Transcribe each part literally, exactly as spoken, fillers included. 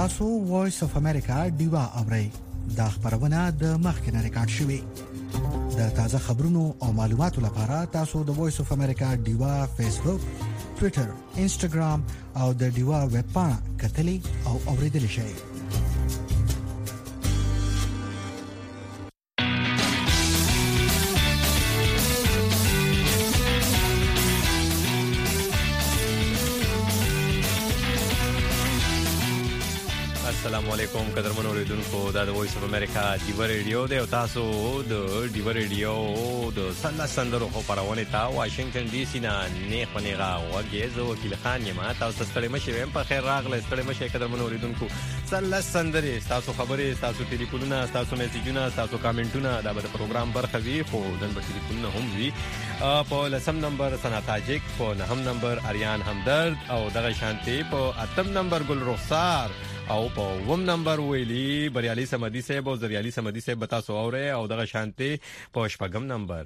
تاسو وایس اف امریکا دیوا اورئ دا خبرونه د مخکنه ریکارډ شوې د تازه خبرونو او معلوماتو لپاره تاسو د وایس اف امریکا دیوا فیسبوک ټوئیټر انسټاګرام او د دیوا ویب پاڼه کتلی او اوریدل شئ. السلام علیکم قدرمن اوریدونکو دا د وایس اف امریکا دیوا ریډیو دی او تاسو د دیوا ریډیو د سلا سندرو خبرونه تا واشنگټن ډي سي نه نه خنيغه وګي زه وکیل خان یم تاسو ستړي مشه ويم په خیر راغله ستړي مشه قدرمن اوریدونکو سلا سندري تاسو خبري تاسو ټلیفونونه تاسو میسجونه تاسو کامنټونه دا به پروګرام برخه وي خو دن به ټلیفونونه هم وي په لسم نمبر سنا تاجک په نهم نمبر اریان همدرد او دغه شانتي په اتم نمبر ګل رخسار او په وم نمبر ویلی بریالي سمدي صاحب او زریالي سمدي صاحب بتا سو اوره او دغه شانتي په شپږم نمبر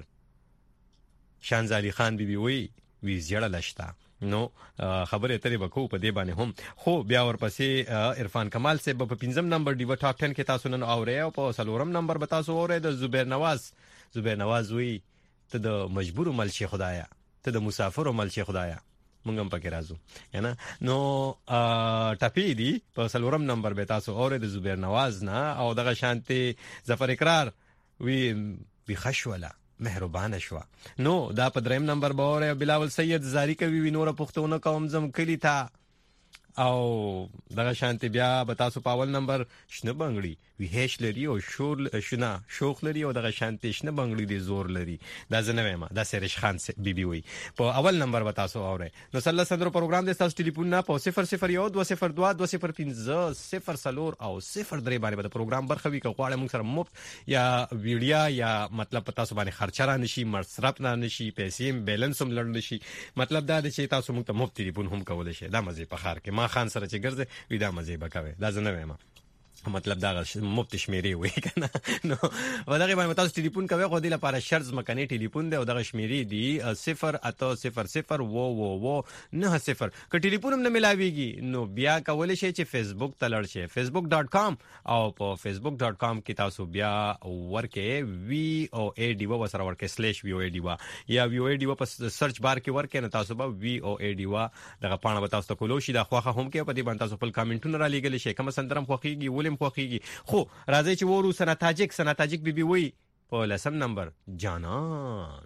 شانزالي خان بيبي وی وی زیړه لشتا نو خبره ترې بکو په دی باندې هم خو بیا ورپسې عرفان کمال صاحب په پنځم نمبر دی ټاپ دس کې تاسو نن اوره او په سلورم نمبر بتا سو اوره د زبیر نواز زبیر نواز وی ته د مجبور ملشي خدایا ته د مسافر ملشي خدایا مونږ هم پکې راځو یعنی نو ټاپی دی په سلورم نمبر به تاسو اوره د زبیر نواز نه او دغه شانتي ظفر اقرار وی وی خشوله مهربان شوا نو دا په دریم نمبر به اوره بلاول سید زاری کوي وی نور پښتون قوم زم کلی تا او دغه شانتي بیا به تاسو په اول نمبر شنه بنگړي وی هیڅ لري او شور شنه شوخ لري او دغه شانتي شنه بنگړي دی زور لري دا زنه ما دا سریش خان بیبي وی په اول نمبر به تاسو اوره نو صلی الله سندرو پروګرام د تاسو ټلیفون نه په صفر صفر یو دو صفر دو دو صفر پنځه صفر سلور او صفر درې باندې به پروګرام برخوي کو غواړم موږ سره مفت یا ویډیا یا مطلب په تاسو باندې خرچه را نشي مصرف نه نشي پیسې بیلانس هم لړ نشي مطلب دا دی چې تاسو موږ ته مفت ټلیفون هم کولای شئ دا مزه په خار کې ما خان سره چې ګرځي وې دا مزه بکوي دا زنه وایم مطلب دا مفت شمیرې وای کنه نو ودغه باندې تاسو ټلیفون کوي خو د لپاره شرط مکنی ټلیفون دی او دغه شمیرې دی صفر اته صفر صفر و و و نه صفر ک ټلیفون هم نه ملاويږي نو بیا کولای شئ چې فیسبوک ته لړ شئ facebook dot com او په facebook dot com کې تاسو بیا ورکه وی او ای ډی و وسره ورکه سلیش وی او ای ډی و یا وی او ای ډی و په سرچ بار کې ورکه نه تاسو به وی او ای ډی و دغه پاڼه به تاسو ته کولو شي دا خوخه هم کې په دې باندې تاسو خپل کامنټونه را لېګل شي کوم سندرم خوخيږي ولیم خوخيږي خو راځي چې ورو سنا تاجک سنا تاجک بیبي وی په لسم نمبر جانان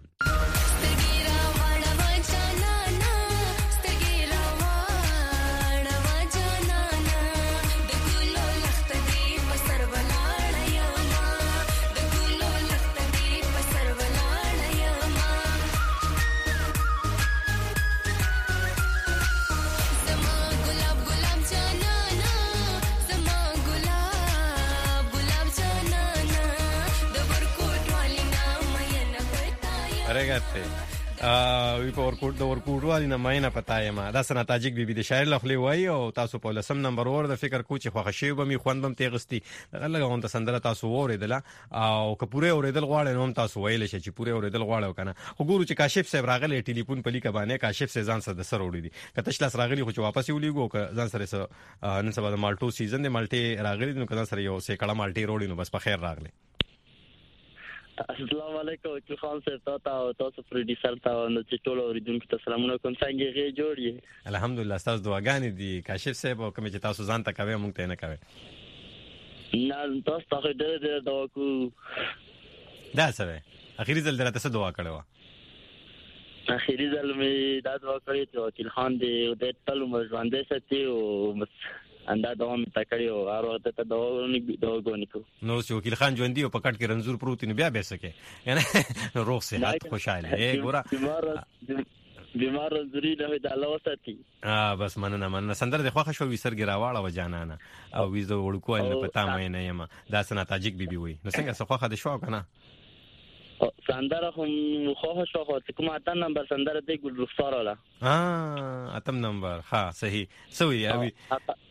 regate ا وی په ورکوټ د ورکوټ والی نه مینه پتایم دا سنا تاجک بیبي د شاعر لخلې وای او تاسو په لسم نمبر ور د فکر کو چې خوښ شی به می خوندم تیغستی لږه غون ته سندره تاسو اوریدله او که پوره اوریدل غواړئ نو تاسو ویل شي چې پوره اوریدل غواړئ کنه وګورو چې کاشف صاحب راغلی ټلیفون په لیکه باندې کاشف صاحب ځان سره د سر وړي دي کته شلاس راغلی خو چې واپس یولېګو که ځان سره نن سبا د مالټو سیزن د مالټي راغلی نو کله سره یو سیکړه مالټي روړي نو بس په خیر راغلی السلام علیکم چې خان صاحب تاسو تاسو پروډوسر تاسو نو چې ټول اوریدونکو ته سلامونه کوم څنګه یې جوړی الحمدلله تاسو دعاګانې دي کاشف صاحب او کوم چې تاسو ځان ته کوي مونږ ته نه کوي نه تاسو ته ډېر ډېر دعا کو دا سره اخیری ځل درته څه دعا کړو اخیری ځل مې دا دعا کړې چې وکیل خان دې د ټول عمر ژوندې ساتي او انده دوام تکړی او هر وخت ته دوغونی دوغونی کو نو چې وکیل خان ژوندې او پکټ کې رنزور پروت نو بیا به سکے یعنی روغ صحت خوشاله اے ګورا بیمار رنزوري نه د الله وساتي اه بس مننه مننه سندر د خوښ شو وسر ګراواله و جانانه او ویزو وړکو نه پتا مې نه یم دا سنا تاجک بیبي وي نو څنګه څه خوخه د شو کنه سندره هم خوښ شو خو کوم اتم نمبر سندره دی ګل رخسار ولا اه اتم نمبر ها صحیح سوي اوی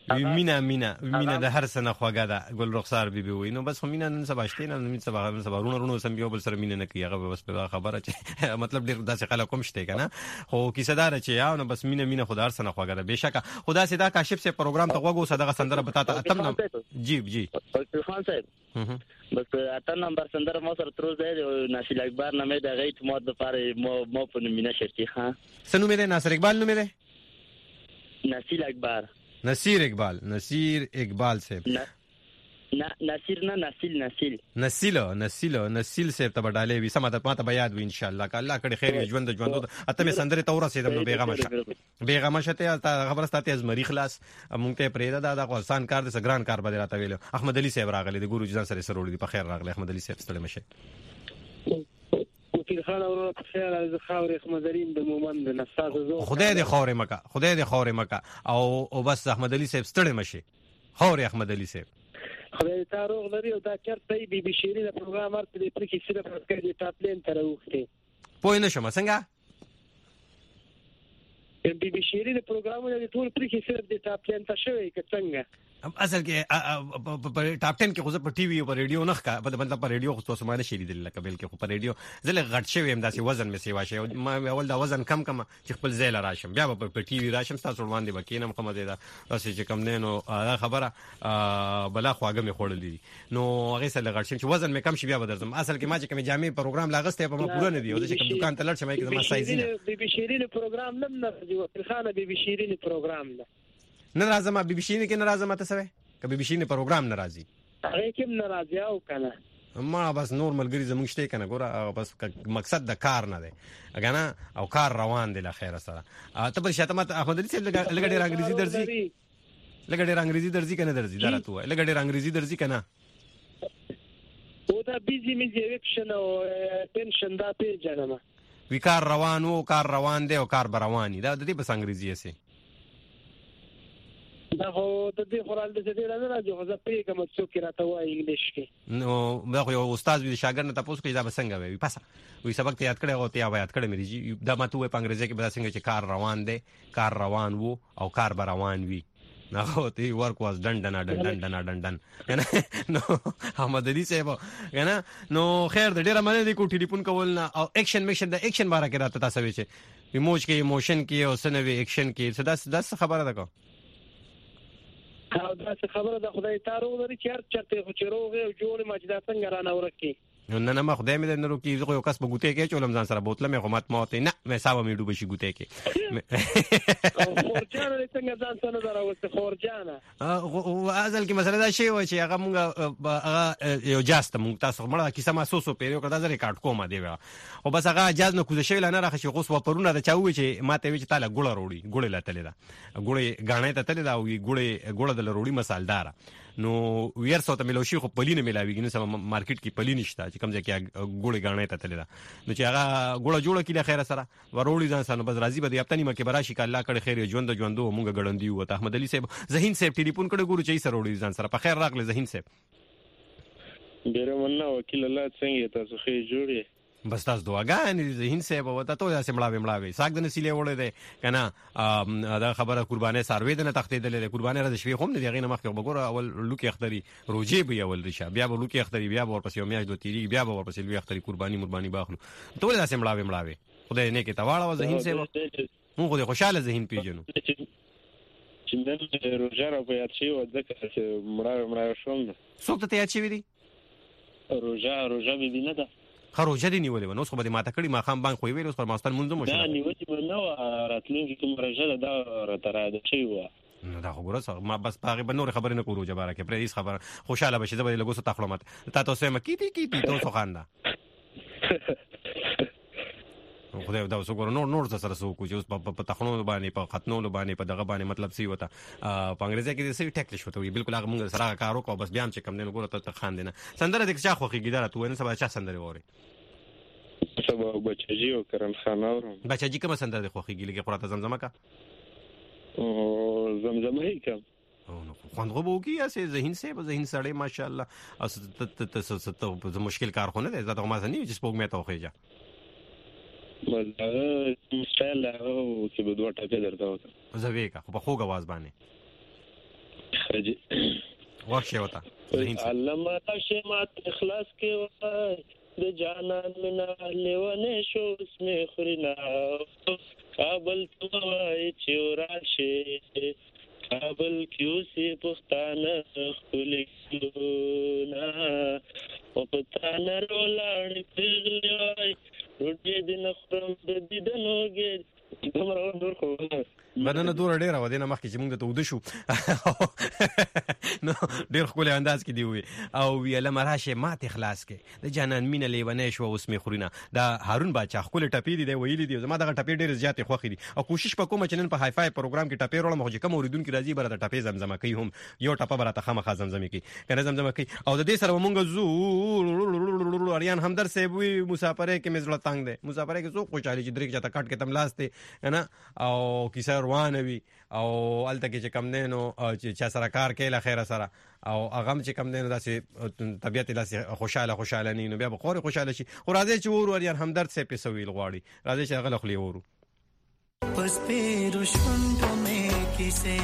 مینا مینا مینا د هر سنه خوګه ده ګل رخسار بیبي وي نو بس مینا نن سبا شته نه نن سبا نن سبا رونو رونو سم یو بل سره مینا نه کوي هغه بس په خبره چې مطلب ډیر داسې خلک کوم شته کنه خو کیسه دار چې یا نو بس مینا مینا خدای هر سنه خوګه ده بهشکه خدا سي دا کاشف سي پروګرام ته وګو صدقه سندره بتاته اتم نم جی جی خان صاحب بس اتم نمبر سندره مو سره تر اوسه ناصر اکبر نامه د غیت مو د پاره مو مو په مینا شرطي ها سنو مې ناصر اقبال نو مې ناصر اکبر نصیر اقبال نصیر اقبال صاحب نه نصیر نه نسیل نسیل نسیل نسیل نسیل صاحب ته بداله وي سمه ته ماته بیاد وي ان شاء الله الله کړي خیر ژوند ژوند اته مې سندره تور رسیدم نو بیغه مشه بیغه مشه ته خبر ستاسو از مری خلاص مونږ ته پرېدا دا د آسان کار د سګران کار بده راته ویل احمد علي صاحب راغلی د ګورو ځان سره سره وړي په خیر راغلی احمد علي صاحب ستړي مشه وکیل خان اورو خیر از خاور احمد علي د مومن د نساز زو خدای دې خاور مکه خدای دې خاور مکه او او بس احمد علي صاحب ستړي مشه خاور احمد علي صاحب خدای ته روغ لري او دا چرته بي بي شيرين پروګرام ارته دې پر کې صرف ورکړي د ټاپلین تر وخته پوه نه شم څنګه بي بي شيرين پروګرامونه د ټول پر کې صرف د ټاپلین ته شوی که څنګه اصل کې په ټاپ ټن کې خو په ټي وي او په ریډیو نه ښکا په مطلب په ریډیو خو تاسو باندې شي لیدل لکه بل کې خو په ریډیو زله غټ شوی هم داسې وزن مې سیوا شي ما اول دا وزن کم کم چې خپل ځای راشم بیا په ټي وي راشم تاسو وړاندې وکینم کومه ده تاسو چې کم نه نو خبره بلا خواګه مې خوړلې نو هغه سره غټ شم چې وزن مې کم شي بیا بدرزم اصل کې ما چې کوم جامع پروګرام لاغسته په ما پوره نه دی او چې کوم دکان ته لړ شم کې ما سایزینه بي بي شيرين پروګرام نن نه دی وکیل خان بي بي شيرين پروګرام نه نه راځم بي بي شيرين کې نه راځم ته سوي کبي بشینه پروګرام ناراضي هغه کوم ناراضي او کنه ما بس نور ملګری زمونږ شته کنه ګوره بس مقصد د کار نه دی اګه او کار روان دی له خیره سره ته په شاته مت احمد علي صاحب لګ ډېر انګریزي درځي لګ ډېر انګریزي درځي کنه درځي درته وای لګ ډېر انګریزي درځي کنه او دا بيزي ميزي وکشن او پنشن دا پیژنم وی کار روان وو کار روان دی او کار رواني دا د دې په انګریزي سي دا خو د دې خورال د دې نه راځي خو زه پې کوم څوک راته وایي انګلیش کې نو دا خو یو استاد وی شاګرد نه تاسو کې دا بسنګ وي پاسه وی سبق ته یاد کړی او ته یاد کړی مې دا ماته په انګریزي کې به څنګه چې کار روان دی کار روان وو او کار به روان وي نو ته ورک واز ډن ډن ډن ډن ډن ډن کنه نو احمد علي صاحب کنه نو خیر د ډیره باندې کو ټلیفون کول نه او اکشن میکشن د اکشن باره کې راته تاسو وی چې ایموج کې ایموشن کې او سنوي اکشن کې صدا صدا خبره ده کو او دا څه خبره ده خدای تعالی ورته چر چرته خو چروغه او جوړ ماجدا څنګه رانه ورکی نه نه ما خدای مې نه روکی زه یو کس په ګوتې کې چولم ځان سره بوتله مې قومت موته نه مې صاحب مې ډوبې شي ګوتې کې او خورجان څنګه ځان سره دراوسته خورجان او ازل کې مسله دا شی و چې هغه مونږ هغه یو جاست مونږ تاسو مړه کیسه ما سوسو پیریو کړه دا ریکارډ کوم دی او بس هغه اجازه نه کوزه شوی نه راخ شي غوس و پرونه دا چاوي چې ماته وی چې تعالی ګوړه وروړي ګوړه لاتلې دا ګوړه غاڼه ته تلې دا وی ګوړه ګوړه د وروړي مصالدار نو ویر سوته ملوشي خو پلینه ملاویږي نو سم مارکیټ کې پلین نشته چې کوم ځکه ګوړه غاڼه ته تللی دا نو چې هغه ګوړه جوړه کړي خیر سره وروړي ځان سره بس راضي بده یپتنی مکه براشي ک الله کړه خیر ژوند ژوندو مونږ غړندې وته احمد علي صاحب زهین صاحب ټلیفون کړه ګورو چې سره وروړي ځان سره په خیر راغله زهین صاحب ډیره مننه وکیل الله څنګه تاسو خې جوړې بس تاسو دعاګانې زهین صاحب وته ټول اسې مړاوي مړاوي ساګ د نسیلې وړې ده کنه دا خبره قربانې سروي د نه تختیدلې قربانې را د شوي هم نه دیغې نه مخکې وګوره اول لوکي اختري روجي به اول رشه بیا به لوکي اختري بیا به ورپسې میاش دوه تیری بیا به ورپسې لوی اختري قرباني مرباني باخلو ټول اسې مړاوي مړاوي خدای نه کې تواړه زهین صاحب مونږ خو خوشاله ذهن پیژنو چې نن روجا را په یاد شي او ځکه چې مړاوي مړاوي شوم څوک ته یاد شي دي روجا روجا به نه ده خروجه دی نیولې نو خو به ماته کړي ما خام بانک خو ویل اوس پر ماستان مونږ مو دا نیولې نو راتلونکي کوم روجا دا راته دا شي و نو دا خو ګورس ما بس پاغه به نور خبرې نه کوو جباره کې پر هیڅ خبر خوشاله بشي زه به لګوس ته خپل مت تا تاسو ما کیتی کیتی تاسو خاندا خو دا اوس ګور نور نور سره سو کو چې اوس په تخنو باندې په ختنو باندې په دغه باندې مطلب سی وته په انګریزي کې څه ټیکل شوته وي بالکل هغه موږ سره کار وکړو بس بیا هم چې کم نه ګور ته خان دینه سندره د چا خوخي ګیداره تو نه سبا چا سندره ووري سبا بچجی او کرن خان اورم بچجی کوم سندره د خوخي ګیلګه قرات زمزمه کا او زمزمه هی کوم او نو خوند غو کی اسه ذهن سے ذهن سړی ماشاءالله اس ته مشکل کار خو نه ده زه ته ما سنې چې سپوږ مې ته خوېجا مزه مستل او چې په دوه ټکه درته وته زوی کا په خوګ आवाज باندې خجي واښه وتا علامه شمات اخلاص کې وای د جانان منا لیونه شو اسمه خرینا کابل توای چوراشي کابل کیوسی پښتانه خلکونه او پښتانه رولاړ پیغلای روټي دین خرم د دیدنوګي کومره نور خو بدنه دور ډیر و دینه مخکې چې موږ ته ود شو نو ډیر خپل انداز کې دی وي او ویله مراشه ماته اخلاص کې د جانان مینه لیونه شو اوس می خورینه دا هارون باچا خپل ټپی دی ویلی دی زما دغه ټپی ډیر زیاتې خوخي دي او کوشش وکوم چې نن په های فای پروګرام کې ټپی وړم خو چې کوم اوریدونکو راځي برته ټپی زمزمه کوي هم یو ټپه برته خامخا زمزمه کوي کنه زمزمه کوي او د دې سره مونږ زو اریان همدر سی وی مسافره کې مزړه تنگ دی مسافره کې څو خوشالي چې درې چاته کټ کې تم لاسته نه او کیسه روانه وي او الته کې چې کم نه نو چې چا سره کار کوي له خیره سره او هغه چې کم نه نو داسې طبيعت لاسه خوشاله خوشاله نه نو بیا به خوري خوشاله شي خو راځي چې ور ور یان همدرد سه پیسې ویل غواړي راځي چې هغه خپل ورو پس پیرو شوندو مې کیسه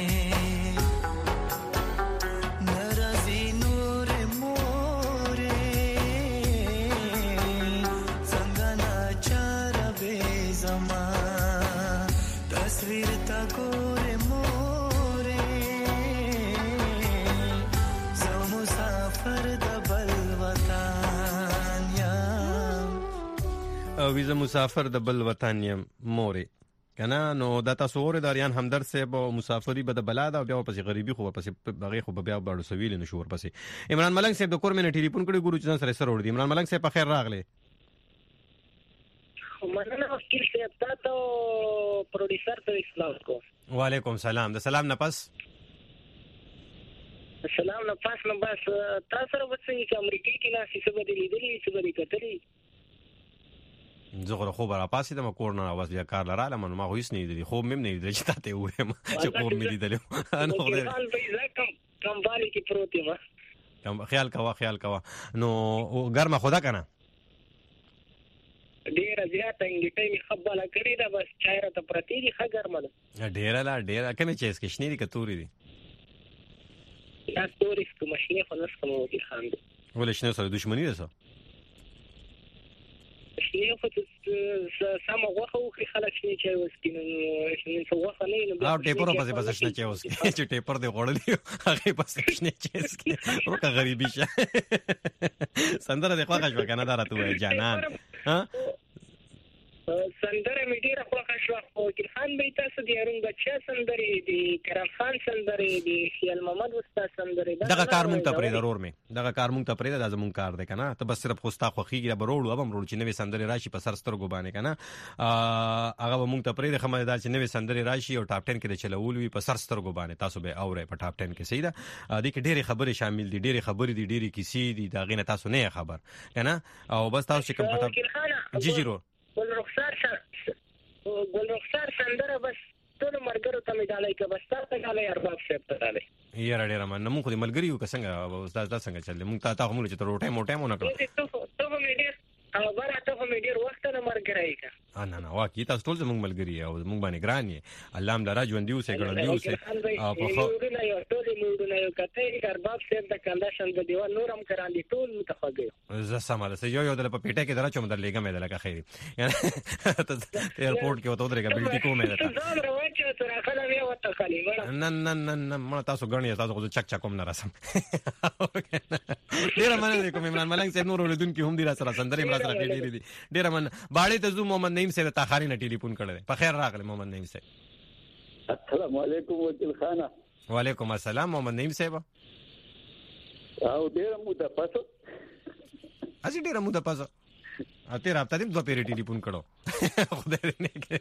ویزه مسافر د بل وطن یم مورې کنه نو دا تاسو ور داریان همدرد صاحب مسافری به د بلاد او بیا پسې غریبي خو پسې بغي خو بیا باندې سویل نشور پسې عمران ملنګ صاحب د کور مې ټلیفون کړی ګورو چې سره سره ور دي عمران ملنګ صاحب په خیر راغله مننه وکیل صاحب تاسو پروډوسر ته اسلام کو وعلیکم سلام د سلام نه پس سلام نه پس نو بس تاسو سره وڅنګ چې امریکای کې ناسي څه بدلی دي څه بدلی کتلی زه غره خو برا پاسې د کور نه اواز بیا کار لراله من ما هیڅ نه دی خو مم نه دی چې تاسو وایم چې کور مې لیدل انا خو کم کم باندې کې پروت ما کم خیال کوا خیال کوا نو ګرمه خدا کنه ډیر زیاته انګټې می خبره کړې ده بس چایره ته پرتی دي خګر مله ډیر لا ډیر کمه چیز کې شنې دي کتوري دي دا ستوري کوم شي خو نس کوم وکیل خان دي ولې شنه سره دښمنی ده شنه خو سم وغه خو خلک شنه چای وسکینو شنه څو وغه نه نو او ټیپر په ځای بس شنه چای وسکی چې ټیپر دی غوړلی هغه بس شنه چای وسکی ورکه غریبی شه سندره د خواږه شو کنه دراته وای جانان ها سندره مې ډیره خوښه شو خو وکیل خان به تاسو د هارون بچا سندره دی کرم خان سندره دی خیال محمد استاد سندره دغه کار مونږ ته پرې ضرور مې دغه کار مونږ ته پرې دا زمون کار دی کنه ته بس صرف خوستا خوخيږي به وروړو ابم وروړو چې نوې سندره راشي په سر سترګو باندې کنه هغه مونږ ته پرې د خمدار چې نوې سندره راشي او ټاپ ټن کې د چلول وي په سر سترګو باندې تاسو به اورئ په ټاپ ټن کې صحیح ده د کې ډېری خبرې شامل دي ډېری خبرې دي ډېری کیسې دي دا غینه تاسو نه خبر کنه او بس تاسو کوم پټه جی جی رو ګل رخسار ګل رخسار سندره بس ټول مرګرو ته مډالای کې بس تاسو غالي ارباب څه ته غالي یاره ډیر من موږ خو د ملګری یو څنګه استاد دا څنګه چل موږ ته تا هم چې روټه موټه مونږ کړو ته ته مې ډیر او بره ته مې ډیر وخت نه مرګرای کا نه نه واکې تاسو ټول زموږ ملګری او موږ باندې ګران یې الله هم لرا ژوند دیو سه ګړندیو سه او په خو نه یو ټول موږ نه یو کته ارباب څه د کنډیشن د دیوال نورم کران دي ټول متخګي زه سماله سه یو یو د په پیټه کې درا چوم در لګم د لکه خیر ایرپورټ کې وته درګه بلټی کومه ده نه نه نه نه ما تاسو غنی تاسو خو چک چک کوم نه رسم ډیر مننه کوم عمران ملنګ صاحب نور ولیدون کې هم دي را سره سندري مرا سره ډیر دي ډیر من باړې ته زو محمد نعیم صاحب تاخاري نه ټلیفون کړل په خیر راغله محمد نعیم صاحب السلام علیکم وکیل خانه وعلیکم السلام محمد نعیم صاحب او ډیر موده پاسو اسی ډیر موده پاسو اته راته دې دوه پیری ټلیفون کړو خدای دې نه کې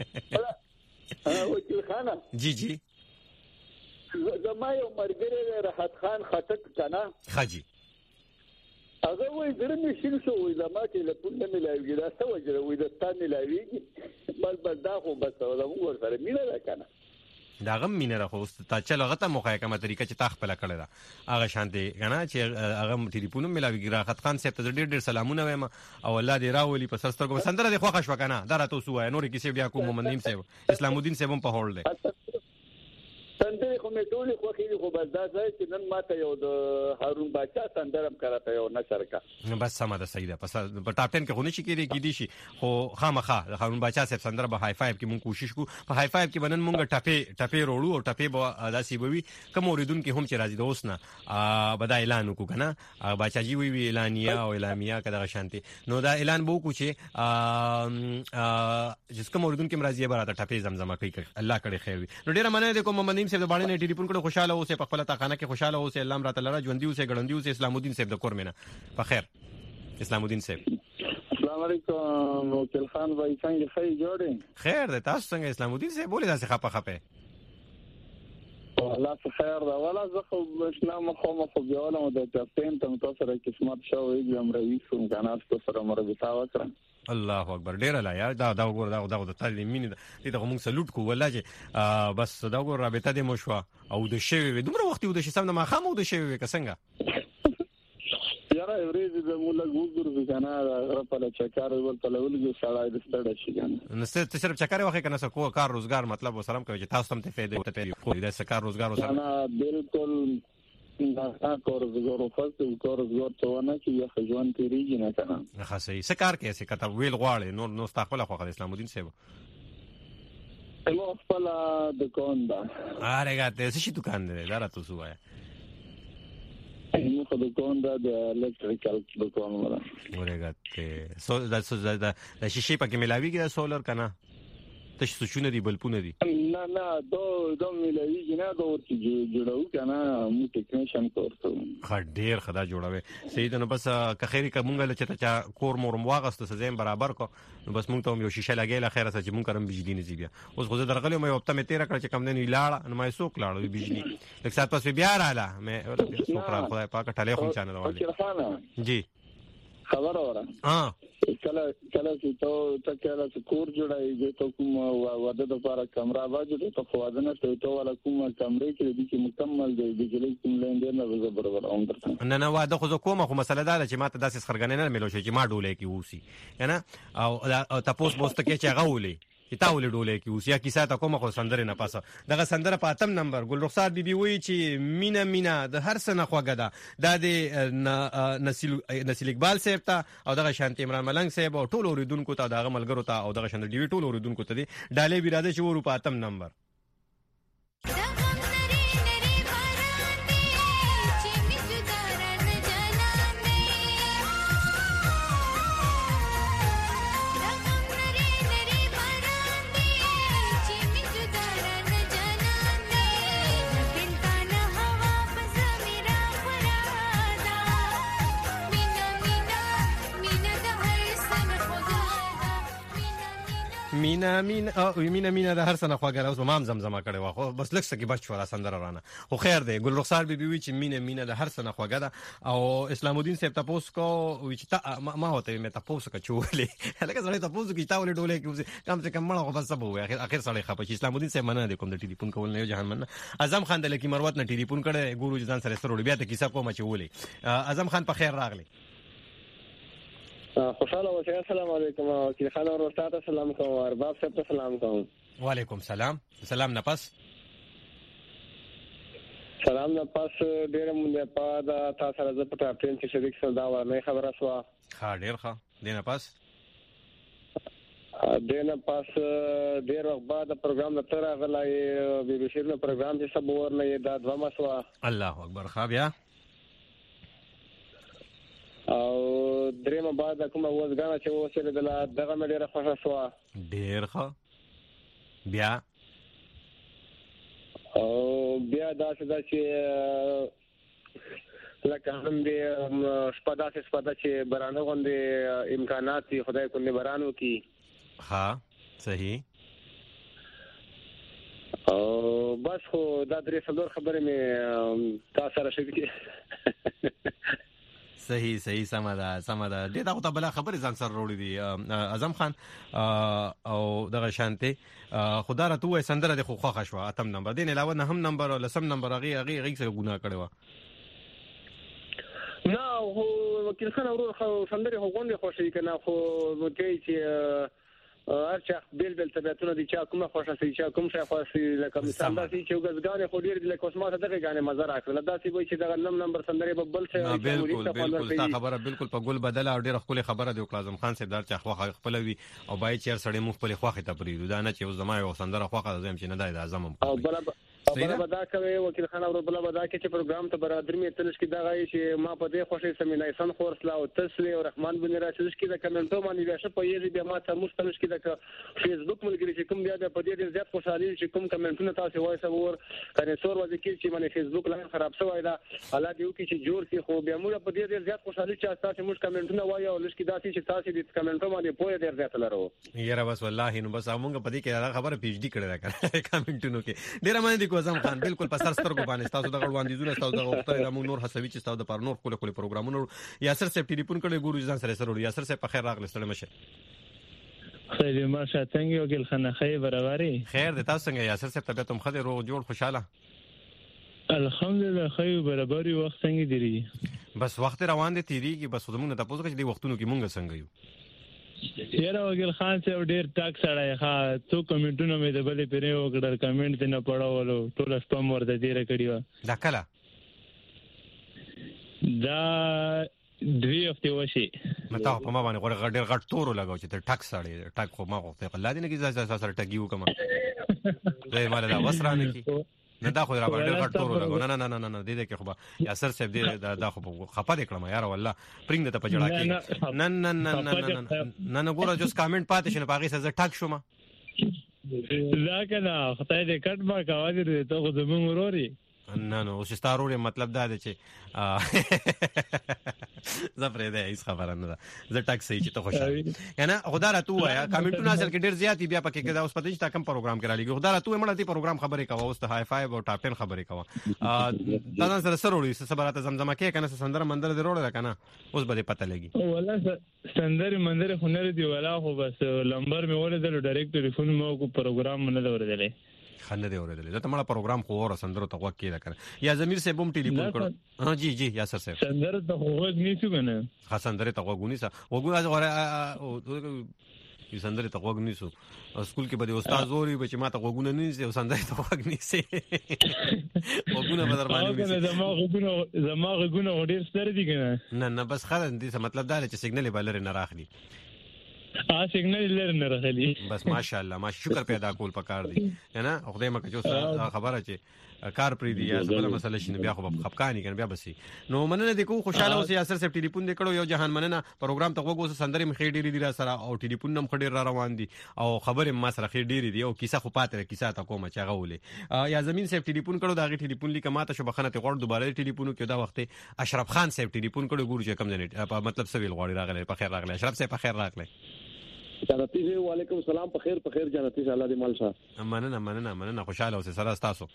وکیل خانه جی جی زما یو مرګره راحت خان خټک کنه خاجي هغه وای زړه مې شین شو وای زما چې له پوند مې لاویږي دا څه وجه وای د ستان مې لاویږي بل بل دا خو بس دا موږ سره مینه ده کنه دا غم مینه راخو تا چل غته مخه کومه طریقه چې تاخ پله کړی دا هغه شانتي کنه چې هغه ټلیفون ملاویږي راحت خان صاحب ته ډېر ډېر سلامونه وایم او الله دې راولي په سرسترګو سندره دې خوښ شو کنه دا راته سو وای نور کیسه بیا کوم محمد نعیم صاحب اسلام الدین صاحب په هول دی سندري خو مې ټولې خوښې خو بس دا ځای چې نن ماته یو د هارون باچا سندرم کراته یو نشر کا بس سم ده صحیح ده پس په ټاپ ټن کې خو نشي کېدی کېدی شي خو خامخا د هارون باچا صاحب سندره به هاي فایو کې مونږ کوشش کو په هاي فایو کې بنن مونږ ټپې ټپې وروړو او ټپې به داسي بوي کوم اوریدونکو هم چې راځي د اوسنه بدا اعلان وکړو کنه باچا جی وی وی اعلانیا او اعلامیه کده شانتي نو دا اعلان بو کو چې جس کوم اوریدونکو مرضی به راته ټپې زمزمه کوي الله کړي خیر وي نو ډیره مننه د کوم محمد نیم صاحب د باندې نه ټلیفون کړو خوشاله اوسه په خپل تاخانه کې خوشاله اوسه الله راته لره ژوندۍ اوسه ګړندۍ اوسه اسلام الدین صاحب د کورمنه په خیر اسلام الدین صاحب السلام علیکم وکیل خان بھائی څنګه ښه جوړې خیر ده تاسو څنګه اسلام الدین صاحب بوله داسې خپه خپه والله خیر ده ولا زه خو اسلام خو مخ بیاولم د کاپټین ته تاسو سره قسمت شو ویګم رئیس کوم کنه تاسو سره مربوطه وکړم الله اکبر ډیر لا یا دا دا وګور دا دا د تعلیم مين دي ته موږ سلوټ کو ولا چې بس دا وګور رابطه د مشوا او د شوی دومره وخت و د شسم نه ما خامو د شوی کسنګ یاره ورېز د مولا ګور د کنه رپله چکر ورته لولګي سړای د ستړی شي کنه نو ست صرف چکر واخې کنه سکو کار روزګار مطلب وسلام کوي چې تاسو هم ته فائدې ته پیری خو د سکار روزګار وسلام انا بالکل دا کار زګورو فاست کار زګور ته ونه چې یا خجوان تیریږي نه کنه خاصه سکار کې څه کته ویل غواړي نو نو استغفر خو اسلام الدین صاحب نو خپل دکان دا اره ګاته څه شي دکان دی دا راته سوایا نو خو دکان دا د الکتریکل دکان ولا اره ګاته سو دا د شیشې پکې ملاویږي د سولر کنه تاسو سوچونه دی بلپونه دي نه نه دو دو ملایي نه دا ورته جوړو کنه مو ټیکنیشن کوو خډیر خدا جوړوي صحیح ده نو بس که خیری کومګل چې ته کور مورم واغست سزم برابر کو نو بس مونږ ته یو شیشه لګیلا خیره چې مونږ کرم بجلی نه زیبیا اوس خو درغلی مې وخت مې تیر کړ چې کم نه لاړه نو مې سوک لاړو بجلی لکه سات پس بیا رااله مې سوک را خدای پاک ټاله خو چانه راوړل جی خبر اورا ها کله کله چې ته ته کله چې کور جوړای ته کوم واده د لپاره کمره واجب ته خو واده نه ته ولا کوم کمرې کې د مکمل دی د جلې کوم لیندې نه برابر اون درته نه نه واده خو کومه خو مسله ده چې ماته داسې خرګنې نه ملو شي چې ما ډولې کې وسی کنه او تاسو بوست کې چې غولې چې تاول ډولې کې اوس یا کیسه تا کومه خو سندره نه پاسه دغه سندره په اتم نمبر ګل رخسار بیبي وی چې مینا مینا د هر سنه خوګه ده د نسل نسل اقبال صاحب ته او دغه شانت عمران ملنګ صاحب او ټول اوریدونکو ته دغه ملګرو ته او دغه شانت دی ټول اوریدونکو ته دی ډالې بیراده چې ورو په اتم نمبر مینا مینا او مینا مینا د هر سنه خواګره اوس ما هم زمزمه کړي واخو بس لکه سکه بچ ولا سندره رانه خو خیر دی ګل رخسار بیبي وی چې مینا مینا د هر سنه خواګه او اسلام الدین صاحب تاسو کو وی چې ما هوته مې تاسو کا چولې لکه سره تاسو کی تاول ډولې کې کم څه کم مړه خو بس بو اخر اخر سره خپه اسلام الدین صاحب مننه کوم د ټلیفون کول نه جهان مننه اعظم خان د لکی مروت نه ټلیفون کړي ګورو ځان سره سره بیا ته کیسه کوم چولې اعظم خان په خیر راغلی خوشاله اوسئ السلام علیکم وکیل خان اور استاد سلام کوم ارباب صاحب ته سلام کوم وعلیکم سلام سلام نه پس سلام نه پس ډیر مونږه په دا تاسو سره زه په ټاپټین کې شریک شوم دا ورنه خبره سوا ها ډیر ښه دینه پس دینه پس ډیر وخت بعد پروګرام نه تر غلای بي بي سي نو پروګرام چې سب ورنه دا دوه مسوا الله اکبر خا بیا او درېمه بعد کومه وځګانه چې وسره د دغه مې ډیره خوښه شو ډیر ښه بیا او بیا دا چې لکه هم دې شپدا چې شپدا چې برانه غوندې امکانات دي خدای کو نه برانو کی ها صحیح او بس خو دا درې څلور خبرې مې تاسو سره شریکې صحیح صحیح سمدا سمدا دې دا خو بل خبره ځان سره وروړي دي اعظم خان او دغه شانته خدا را توه سندره د خو خوښه شو اتم نمبر دین علاوه نه هم نمبر او لسم نمبر هغه هغه هغه څه ګناه کړو نه هو وکیل خان ورور خو سندره هو غونډه خوشي کنه خو مته چې هر چا بیل بیل طبيعتونه دي چې کومه خوښه سي چې کوم څه خوښي لکه مثال دا چې وګزګانې خو ډېر د کوسماته دغه غانې مزه راکړه دا چې وایي چې دغه نم نمبر سندري په بل څه بالکل بالکل تا خبره بالکل په ګل بدل او ډېر خپل خبره دی اعظم خان صاحب دار چې خو خپل وی او بای چیر سړی مخ په خوخه ته پریدو دا نه چې زما یو سندره خوخه زم چې نه دی اعظم او بل بل بدا کوي وکیل خان او بل بدا کې چې پروګرام ته برادر می تلش کې دا غي چې ما په دې خوشي سمینای سن خورسلا او تسلی او رحمان بن راشد کې دا کمنټو باندې بیا شپ یې بیا ما ته مستلش کې دا فیسبوک ملګری چې کوم بیا په دې ډیر زیات خوشالي چې کوم کمنټونه تاسو وایي سور کنه سور وځي چې باندې فیسبوک لاین خراب شوی دا الله دې وکړي چې جوړ شي خو بیا موږ په دې ډیر زیات خوشالي چې تاسو موږ کمنټونه وایي او لږ کې دا چې تاسو دې کمنټو باندې پوهه ډیر زیات لرو یاره بس والله نو بس موږ په دې کې خبره پی ایچ ډی کړی راکړه کمنټونو کې ډیر باندې کو اعظم خان بالکل په سر سترګو باندې تاسو د غوړاندیزونه تاسو د غوښتنې موږ نور حسوي چې تاسو د پر نور کول کول پروګرامونو یاسر صاحب ټلیفون کړي ګورو ځان سره سره یاسر صاحب په خیر راغلی ستړي مشه خیر ماشه څنګه یو ګل خنه خیر برابرۍ خیر د تاسو څنګه یاسر صاحب طبيعت هم خدای روغ جوړ خوشاله الحمدلله خیر برابرۍ وخت څنګه دی بس وخت روان دي تیریږي بس زمونږ ته پوښتنه کوي وختونو کې مونږ څنګه یو یاره وګل خان صاحب ډیر ټاک سړی ښه څو کمنټونه مې د بلې پیرې وکړل کمنټ نه پړاولو ټول سپم ورته تیر کړیو دا کله دا درې هفته وشي مته په ما باندې غوړ ډیر غټ تورو لګاو چې ته ټاک سړی ټاک خو ما غوښته الله دې نه کې ځا سره ټګیو کما دې مال دا وسرانه کی نه دا خو را باندې غټ تورو لګاو نه نه نه نه نه دې دې کې خو یاسر صاحب دې دا خو خپه دې کړم یار والله پرنګ ته پجړا کې نه نه نه نه نه نه ګوره جوس کامنټ پاتې شنه باغې سره ټاک شوم لا کنه خدای دې کټ ما کاوه دې ته خو زمون وروري نه نو اوس ستارو مطلب دا دی چې زفر دې هیڅ خبره نه ده زه ټاک صحیح چې ته خوشاله کنه خدا را تو وایا کمنټونه اصل کې ډیر زیات بیا پکې کېدا اوس پته چې تا کم پروګرام کرا لګي خدا را تو مړه دې پروګرام خبرې کاوه اوس ته هاي فایو او ټاپ ټن خبرې کاوه تا سره سره وړي سبراته زمزمه کې کنه سندره مندر دې وړل کنه اوس به پته لګي ولا سندره مندر هنر دی ولا خو بس لمبر مې ولې د ډایرکټ ټلیفون مو کو پروګرام نه ورېدلې خنه دی اورېدل دا ته مړه پروګرام خو اور سندرو ته وکی دا کړ یا زمیر صاحب هم ټلیفون کړ ها جی جی یاسر صاحب سندره ته وګ نیسو کنه ها سندره ته وګ نیسا وګ از غره ی سندره ته وګ نیسو سکول کې به استاد زوري به چې ما ته وګونه نیسي او سندره ته وګ نیسي وګونه بدر باندې نیسي زما وګونه زما وګونه ډیر ستر دي کنه نه نه بس خلک دې مطلب دا چې سیګنل به لري نه راخلي ا سیګنل لري نه راخلي بس ماشاءالله ما شکر پیدا کول پکار دي نه خدای مکه چې خبره چې کار پری دی یا بل مسله شنه بیا خو خپکانی کنه بیا بس نو مننه د کو خوشاله اوس یاسر صاحب ټلیفون دې کړو یو جهان مننه پروګرام ته وګوس سندري مخې ډيري دي را سره او ټلیفون نم خډیر را روان دي او خبره ما سره خې ډيري دي او کیسه خو پاتره کیسه تا کومه چا غولې یا زمين صاحب ټلیفون کړو دا غي ټلیفون لیک ماته شو بخنه ته غوړ دوباره ټلیفون کې دا وخت اشرف خان صاحب ټلیفون کړو ګورو چې کم ځنه مطلب سویل غوړي راغله په خیر راغله اشرف صاحب په خیر راغله جنتی جی وعلیکم السلام په خیر په خیر جنتی الله دې مال شه مننه مننه مننه خوشاله اوسه سره تاسو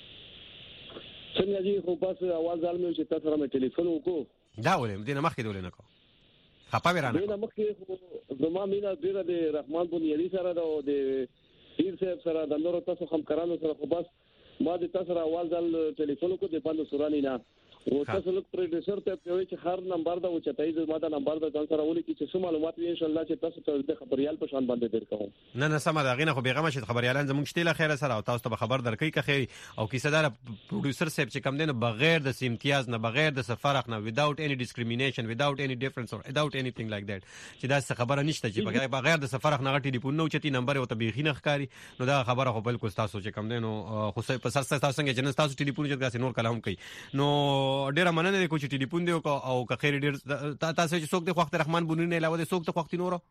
څنګه جی خو بس اواز ځل چې تاسو سره مې ټلیفون وکړو دا ولې دینه مخکې دولې نه کو خپه ورانه دینه مخکې زما مینا ډیره د رحمان بن یلی سره دا د پیر صاحب سره د نورو تاسو هم کرانو سره خو بس ما د تاسو سره اواز ځل ټلیفون وکړو د پاندو سورانی نه او تاسو لوک پروډوسر ته کوي چې هر نمبر دا او چتای د ماده نمبر دا ځان سره ولي چې څه معلومات وي ان شاء الله چې تاسو ته د خبريال په شان باندې درکوم نه نه سم دا غینه خو بیغمه شي خبريالان زموږ شته له خیره سره او تاسو ته خبر درکې که خیر او کیسه دار پروډوسر صاحب چې کم دین بغیر د امتیاز نه بغیر د فرق نه without any discrimination without any difference or without anything like that چې دا څه خبره نشته چې بغیر د فرق نه غټي ټلیفون نو چتی نمبر او ته بیخي نه ښکاری نو دا خبره خو بالکل تاسو چې کم دین خو په سر تاسو څنګه چې تاسو ټلیفون چې نور کلام کوي نو ډیره مننه کوم چې ټلیفون دی او که خیر ډیر تاسو چې څوک د وخت رحمان بونی نه علاوه د څوک د وخت نورو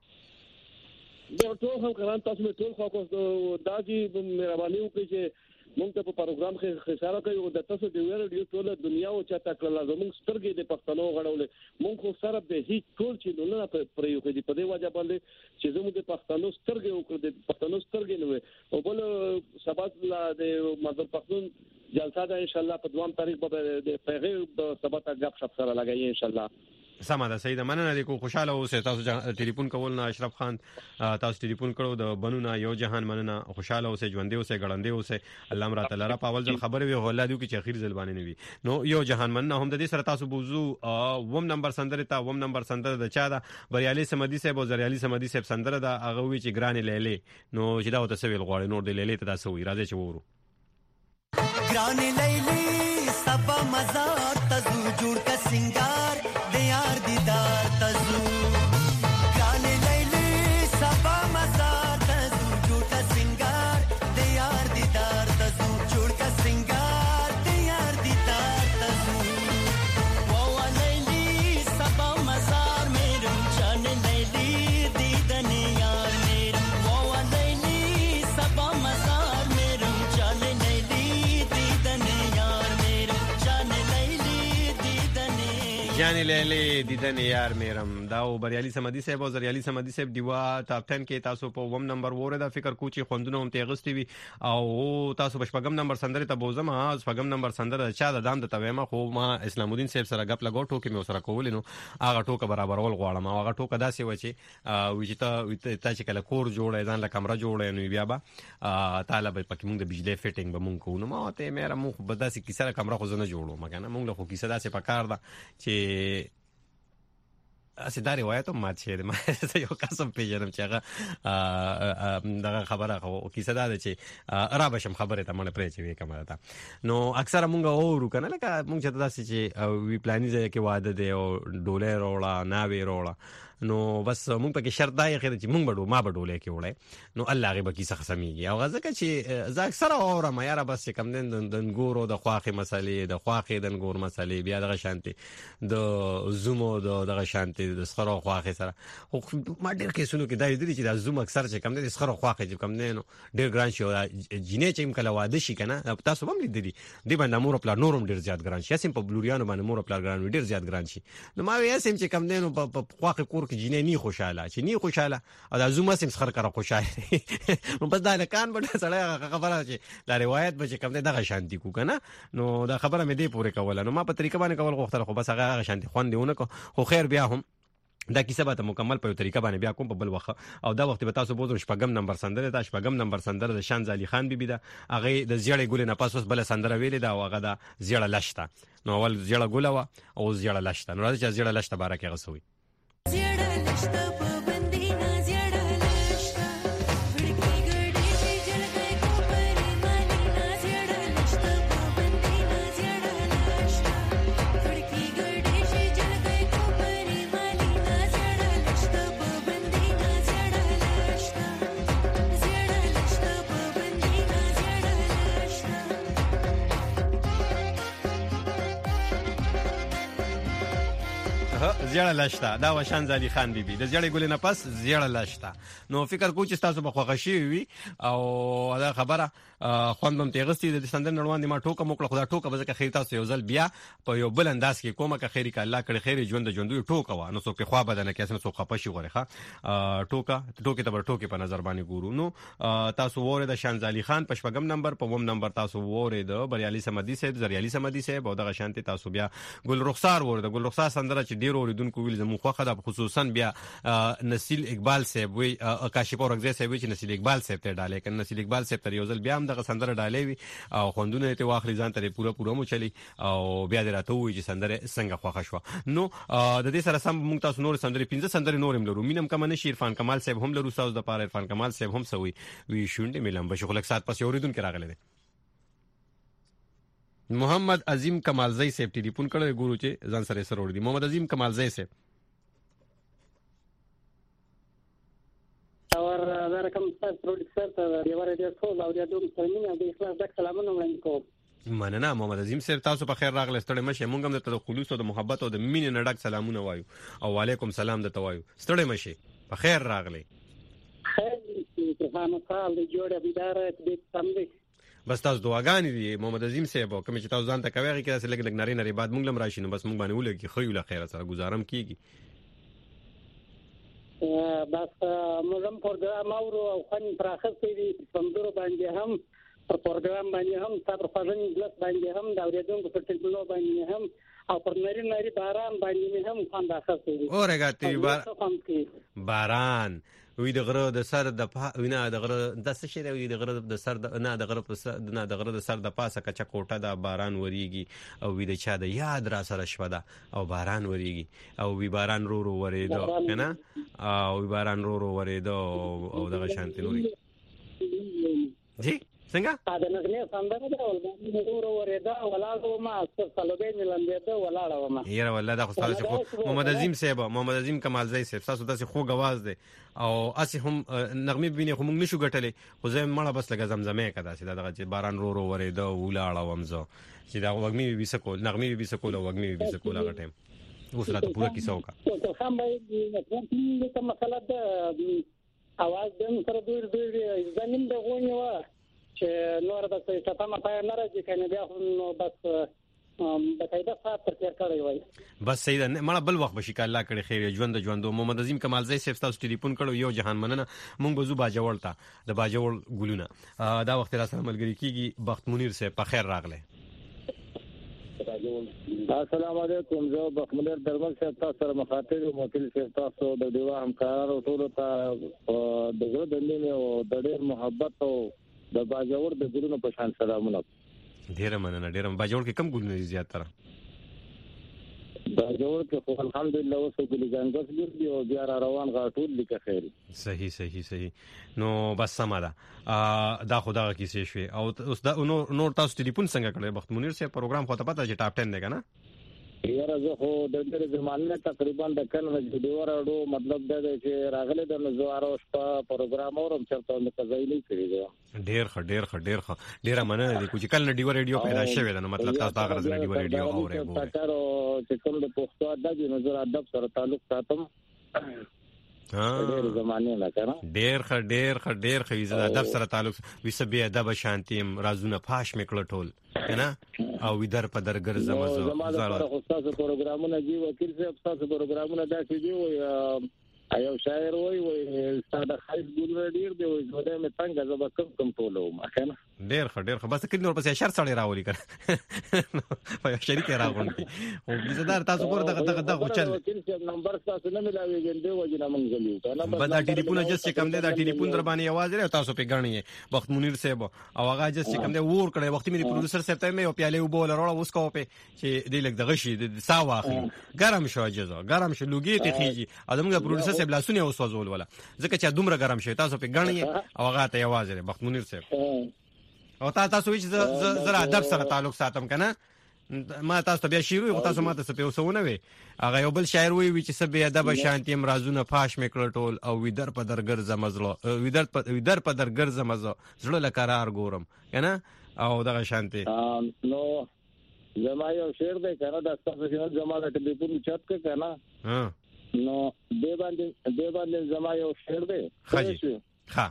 دا ټول هم کران تاسو مې ټول خو دا چې مهرباني وکړئ چې مونږ ته په پروګرام کې خساره کوي او د تاسو د ویډیو ټول دنیا او چاته کړل زموږ سترګې د پښتنو غړولې مونږ خو سره به هیڅ ټول چې نه پر یو کې په دې وجه باندې چې زموږ د پښتنو سترګې او د پښتنو سترګې نه وي او بل سبات لا د مزر پښتون جلسه ده ان شاء الله په دوام تاریخ به د پیغام سبات غب شپ سره لګایي ان شاء الله سمه ده صحیح ده مننه دی کو خوشاله اوسه تاسو ټلیفون کول نه اشرف خان تاسو ټلیفون کړو د بنونه یو جهان مننه خوشاله اوسه ژوندې اوسه غړندې اوسه الله امر تعالی را پاول ځل خبره وی هولا دیو کې چې اخیر ځل باندې نوي نو یو جهان مننه هم د دې سره تاسو بوزو ووم نمبر سندره تا ووم نمبر سندره د چا ده بریالي سمدي صاحب او زریالي سمدي صاحب سندره ده هغه وی چې ګرانې لیلې نو چې دا وته سویل غواړي نور د لیلې ته تاسو وی راځي چې وورو ګرانې لیلې سبا مزار تزو جوړ کا سنگار د یار دیدار تزو ګرانې لیلې سبا مزار تزو جوړ کا سنگار د یار دیدار تزو جوړ کا سنگار د یار دیدار تزو ووا لیلې سبا مزار میرم جان لیلې دیدن یار میرم ووا لیلې سبا مزار میرم جان جانې لیلې دیدن یار میرم دا او بریالي سمدي صاحب او زریالي سمدي صاحب دیوا ټاپ ټن کې تاسو په وم نمبر وره دا فکر کوچی خوندونه هم تیغستی وي او تاسو په شپږم نمبر سندره ته بوزم ها شپږم نمبر سندره چا د دام د تویمه خو ما اسلام الدین صاحب سره غپ لګو ټوکې مې سره کول نو هغه ټوکه برابرول غواړم هغه ټوکه داسې و چې وجته تا چې کله کور جوړه ځان له کمره جوړه نو بیا به طالب پکې مونږ د بجلی فټینګ به مونږ کوو نو ما ته مې مونږ به داسې کیسه کمره خو زنه جوړو مګنه مونږ له خو کیسه داسې پکار ده چې اسی دا روایت هم مات شه ما یو قسم پیژنم چې هغه دغه خبره خو کیسه ده چې را بشم خبره ته مونږ پرې چې وی کومه ده نو اکثره مونږ اورو کنه لکه مونږ چې داسې چې وی پلاني ځای کې واده دی او ډولې روړه ناوي روړه نو بس مونږ پکې شرط دا یې خیر چې مونږ بډو ما بډولې کې وړه نو الله غي بکی څه خصميږي او غزه چې زه اکثره اورم یاره بس کم دین د ګورو د خواخي مسلې د خواخي د ګور مسلې بیا دغه شانتي د زومو دغه شانتي د سخرو خواخي سره خو ما ډیر کې سونو کې دا دي چې د زوم اکثر چې کم دي سخرو خواخي چې کم دي نو ډیر ګران شي جنې چې کله واده شي کنه تاسو هم لیدلی دی باندې مور خپل نورم ډیر زیات ګران شي سیم په بلوریانو باندې مور خپل ګران ډیر زیات ګران شي نو ما یې سیم چې کم دي نو په خواخي کور کې جنې نه خوشاله چې نه خوشاله او د زوم سیم سخر کړه خوشاله نو بس دا لکان بټه سړی خبره چې دا روایت به چې کم دي دغه شانتي کو کنه نو دا خبره مې دی پوره کوله نو ما په طریقه باندې کول غوښتل خو بس هغه شانتي خوندونه خو خیر بیا هم دا کیسه به مکمل په طریقه باندې بیا کوم په بل وخت او دا وخت به تاسو بوزو شپږم نمبر سندره دا شپږم نمبر سندره د شان زالي خان بیبي دا هغه د زیړې ګل نه پاسوس بل سندره ویلې دا هغه دا زیړه لشته نو اول زیړه ګل وا او زیړه لشته نو راځي چې زیړه لشته بارکه غسوي زیړه لشته زیړه لشته دا وشان زالي خان بیبي د زیړې ګل نه پس زیړه لشته نو فکر کوم چې تاسو به خوښ شي وي او دا خبره خوندم تیغستی د سندن نړوان دي ما ټوکه موکړه خدا ټوکه به ځکه خیر تاسو یو ځل بیا په یو بل انداز کې کومه که خیری ک الله کړي خیر ژوند ژوندوي ټوکه وا نو څوک په خوا بدنه کې اسنه څوک خپشي غوړي ښا ټوکه ټوکه ته ټوکه په نظر باندې ګورو نو تاسو وره د شان زالي خان په شپږم نمبر په ووم نمبر تاسو وره د بریالي سمدي صاحب زریالي سمدي صاحب او دغه شانتي تاسو بیا ګل رخسار وره د ګل رخسار سندره چې ډیر اوریدونکو ویل زمو خو خدای خصوصا بیا نسیل اقبال صاحب وی کاشف اورغزه صاحب چې نسیل اقبال صاحب ته ډالې کنه نسیل اقبال صاحب تر یو ځل بیا هم دغه سندره ډالې وی او خوندونه ته واخلي ځان ته پوره پوره مو چلی او بیا دراته وی چې سندره څنګه خوښه شو نو د دې سره سم موږ تاسو نور سندره پنځه سندره نور هم لرو مینم کمنه شیر عرفان کمال صاحب هم لرو تاسو د پاره عرفان کمال صاحب هم سوي وی شونډه ملم بشو خلک سات پس اوریدون کې راغله محمد عظیم کمالزئی صاحب ټلیفون کړی ګورو چې ځان سره سره وړي محمد عظیم کمالزئی صاحب اور دا رقم تاسو پروډوسر ته یو ورته ټول او د دوم ترمنه د اخلاص د سلامونه وړاندې کوم مننه محمد عظیم صاحب تاسو په خیر راغله ستړي مشه مونږ هم د خلوص او د محبت او د مینې نه ډک سلامونه وایو او وعلیکم سلام د توایو ستړي مشه په خیر راغله خیر په خانه خال جوړه بيدار دې سم دي بس تاسو دعاګانې دي محمد عظیم صاحب کوم چې تاسو ځان ته کوي کې داسې لګ لګ نری نری بعد مونږ لم راشي نو بس مونږ باندې ولګي خو یو له خیر سره گزارم کیږي بس موږ پروګرام اورو او خن پراخه دي څومره باندې هم پر پروګرام باندې هم تاسو په ځین ګلس باندې هم دا ورېدونکو په ټلیفون باندې هم او پر نری نری باران باندې هم خوند اخستې اورګه تی بار باران وی د غره د سر د وینا د غره د څه شي دی د غره د سر د نه د غره په نه د غره د سر د پاسه کچا کوټه د باران وریږي او وی د چا د یاد را سره شوه ده او باران وریږي او وی باران رو رو وریدو کنه او وی باران رو رو وریدو او دغه شانتي نوري جی څنګه دا نغنه سندره ده ولې نور ورېدا ولاړو ما اکثر سلوبې ملنده ولاړو ما یره والله دا خو تاسو خو محمد عظیم صاحب محمد عظیم کمال زئی صاحب تاسو تاسو خو غواز دي او اسی هم نغمه بینه خو موږ نشو غټلې خو زه مړه بس لګه زمزمه کدا چې دغه باران رو رو ورېدا ولاړو ومزه چې دا وګمي بي سکول نغمه بي سکول او وګمي بي سکول هغه ټیم اوس راته پوره کیسه وکړه هم به د مسله د اواز دم سره ډیر ډیر ځنیم د غونی و چې نور د څه ته ما پای نه راځي کنه بیا نو بس بقاعده سات پر تیر کړی وای بس سید مړه بل وخت بشي الله کړي خیر ژوند ژوند محمد عظیم کمال زئی صاحب تاسو ټلیفون کړو یو جهان مننه مونږ بزو باجوړ تا د باجوړ ګلونه دا وخت را سره ملګری کیږي بخت منیر صاحب په خیر راغله السلام علیکم زه بخت منیر درمل صاحب تاسو سره مخاطب او موکل صاحب تاسو د دیوا همکار او ټول ته دغه د نیمه او د ډېر محبت او د باجوړ د ګلونو په شان سلامونه ډیر مننه ډیر باجوړ کې کم ګلونه زیات تر باجوړ کې خو الحمدلله اوس ګل ګنګس دی او بیا روان غاټول لیکه خیر صحیح صحیح صحیح نو بس سماده دا خدا کی څه شوي او اوس دا نور تاسو ټلیفون څنګه کړی بخت منیر صاحب پروګرام خو ته پته چې ټاپ ټین دی کنه یاره زه خو د دې زمانه تقریبا د کله د دیوارو مطلب دا دی چې راغله د نزوارو شپه پروګرام اورم چرته د قزایلی کړی دی ډیر ښه ډیر ښه ډیر ښه ډیر مننه دي چې کله ډیو ریډیو پیدا شوی دا مطلب تاسو دا غره ډیو ریډیو اورئ وو تاسو چې کوم د پښتو ادب نظر ادب سره تعلق ساتم ډیر زمانه نه کنه ډیر ښه ډیر ښه ډیر ښه عزت ادب سره تعلق وسه به ادب شانتیم رازونه پاش میکړه ټول کنه او ویدر په درګر زمزه زړه خو تاسو پروګرامونه دی وکیل صاحب تاسو پروګرامونه داسې دی او ایو شاعر وای وای ستاسو خایس ګل ډیر دی وای زه مې څنګه زب کم کم ټولو ما کنه ډیر ښه ډیر ښه بس کله نور پسې شر سړی راولي کړه په شریک راغون کی او بيزدار تاسو ګور دغه دغه دغه چل وکیل صاحب نمبر تاسو نه ملاويږي دی وجه نه مونږ غلیو کنه بس دا ټلیفون جس چې کم دی دا ټلیفون در باندې आवाज لري تاسو په غاڼې بخت منیر صاحب او هغه جس چې کم دی ور کړي وخت مې پروډوسر صاحب ته مې او پیاله وبول وروړه اوس کو په چې دی لګ دغه شي د ساوا اخلي ګرم شو اجازه ګرم شو لوګي ته خيږي ادمګه پروډوسر صاحب لاسونه اوس ولا ځکه چې دومره ګرم شي تاسو په غاڼې او هغه ته आवाज لري بخت منیر صاحب او تاسو وی چې زرا ادب سره تعلق ساتم کنه ما تاسو ته بیا شعر وي تاسو ما ته څه پیوسونه وي هغه یو بل شاعر وی چې سبه ادب شانتي امرازونه پاش میکړ ټول او ویدر په درګر زمزلو ویدر په ویدر په درګر زمزو زړه لکرار ګورم کنه او دغه شانتي نو زما یو شعر دی کنه د تاسو څنګه زما د ټلیفون چت کې کنه ها نو دی باندې دی باندې زما یو شعر دی ها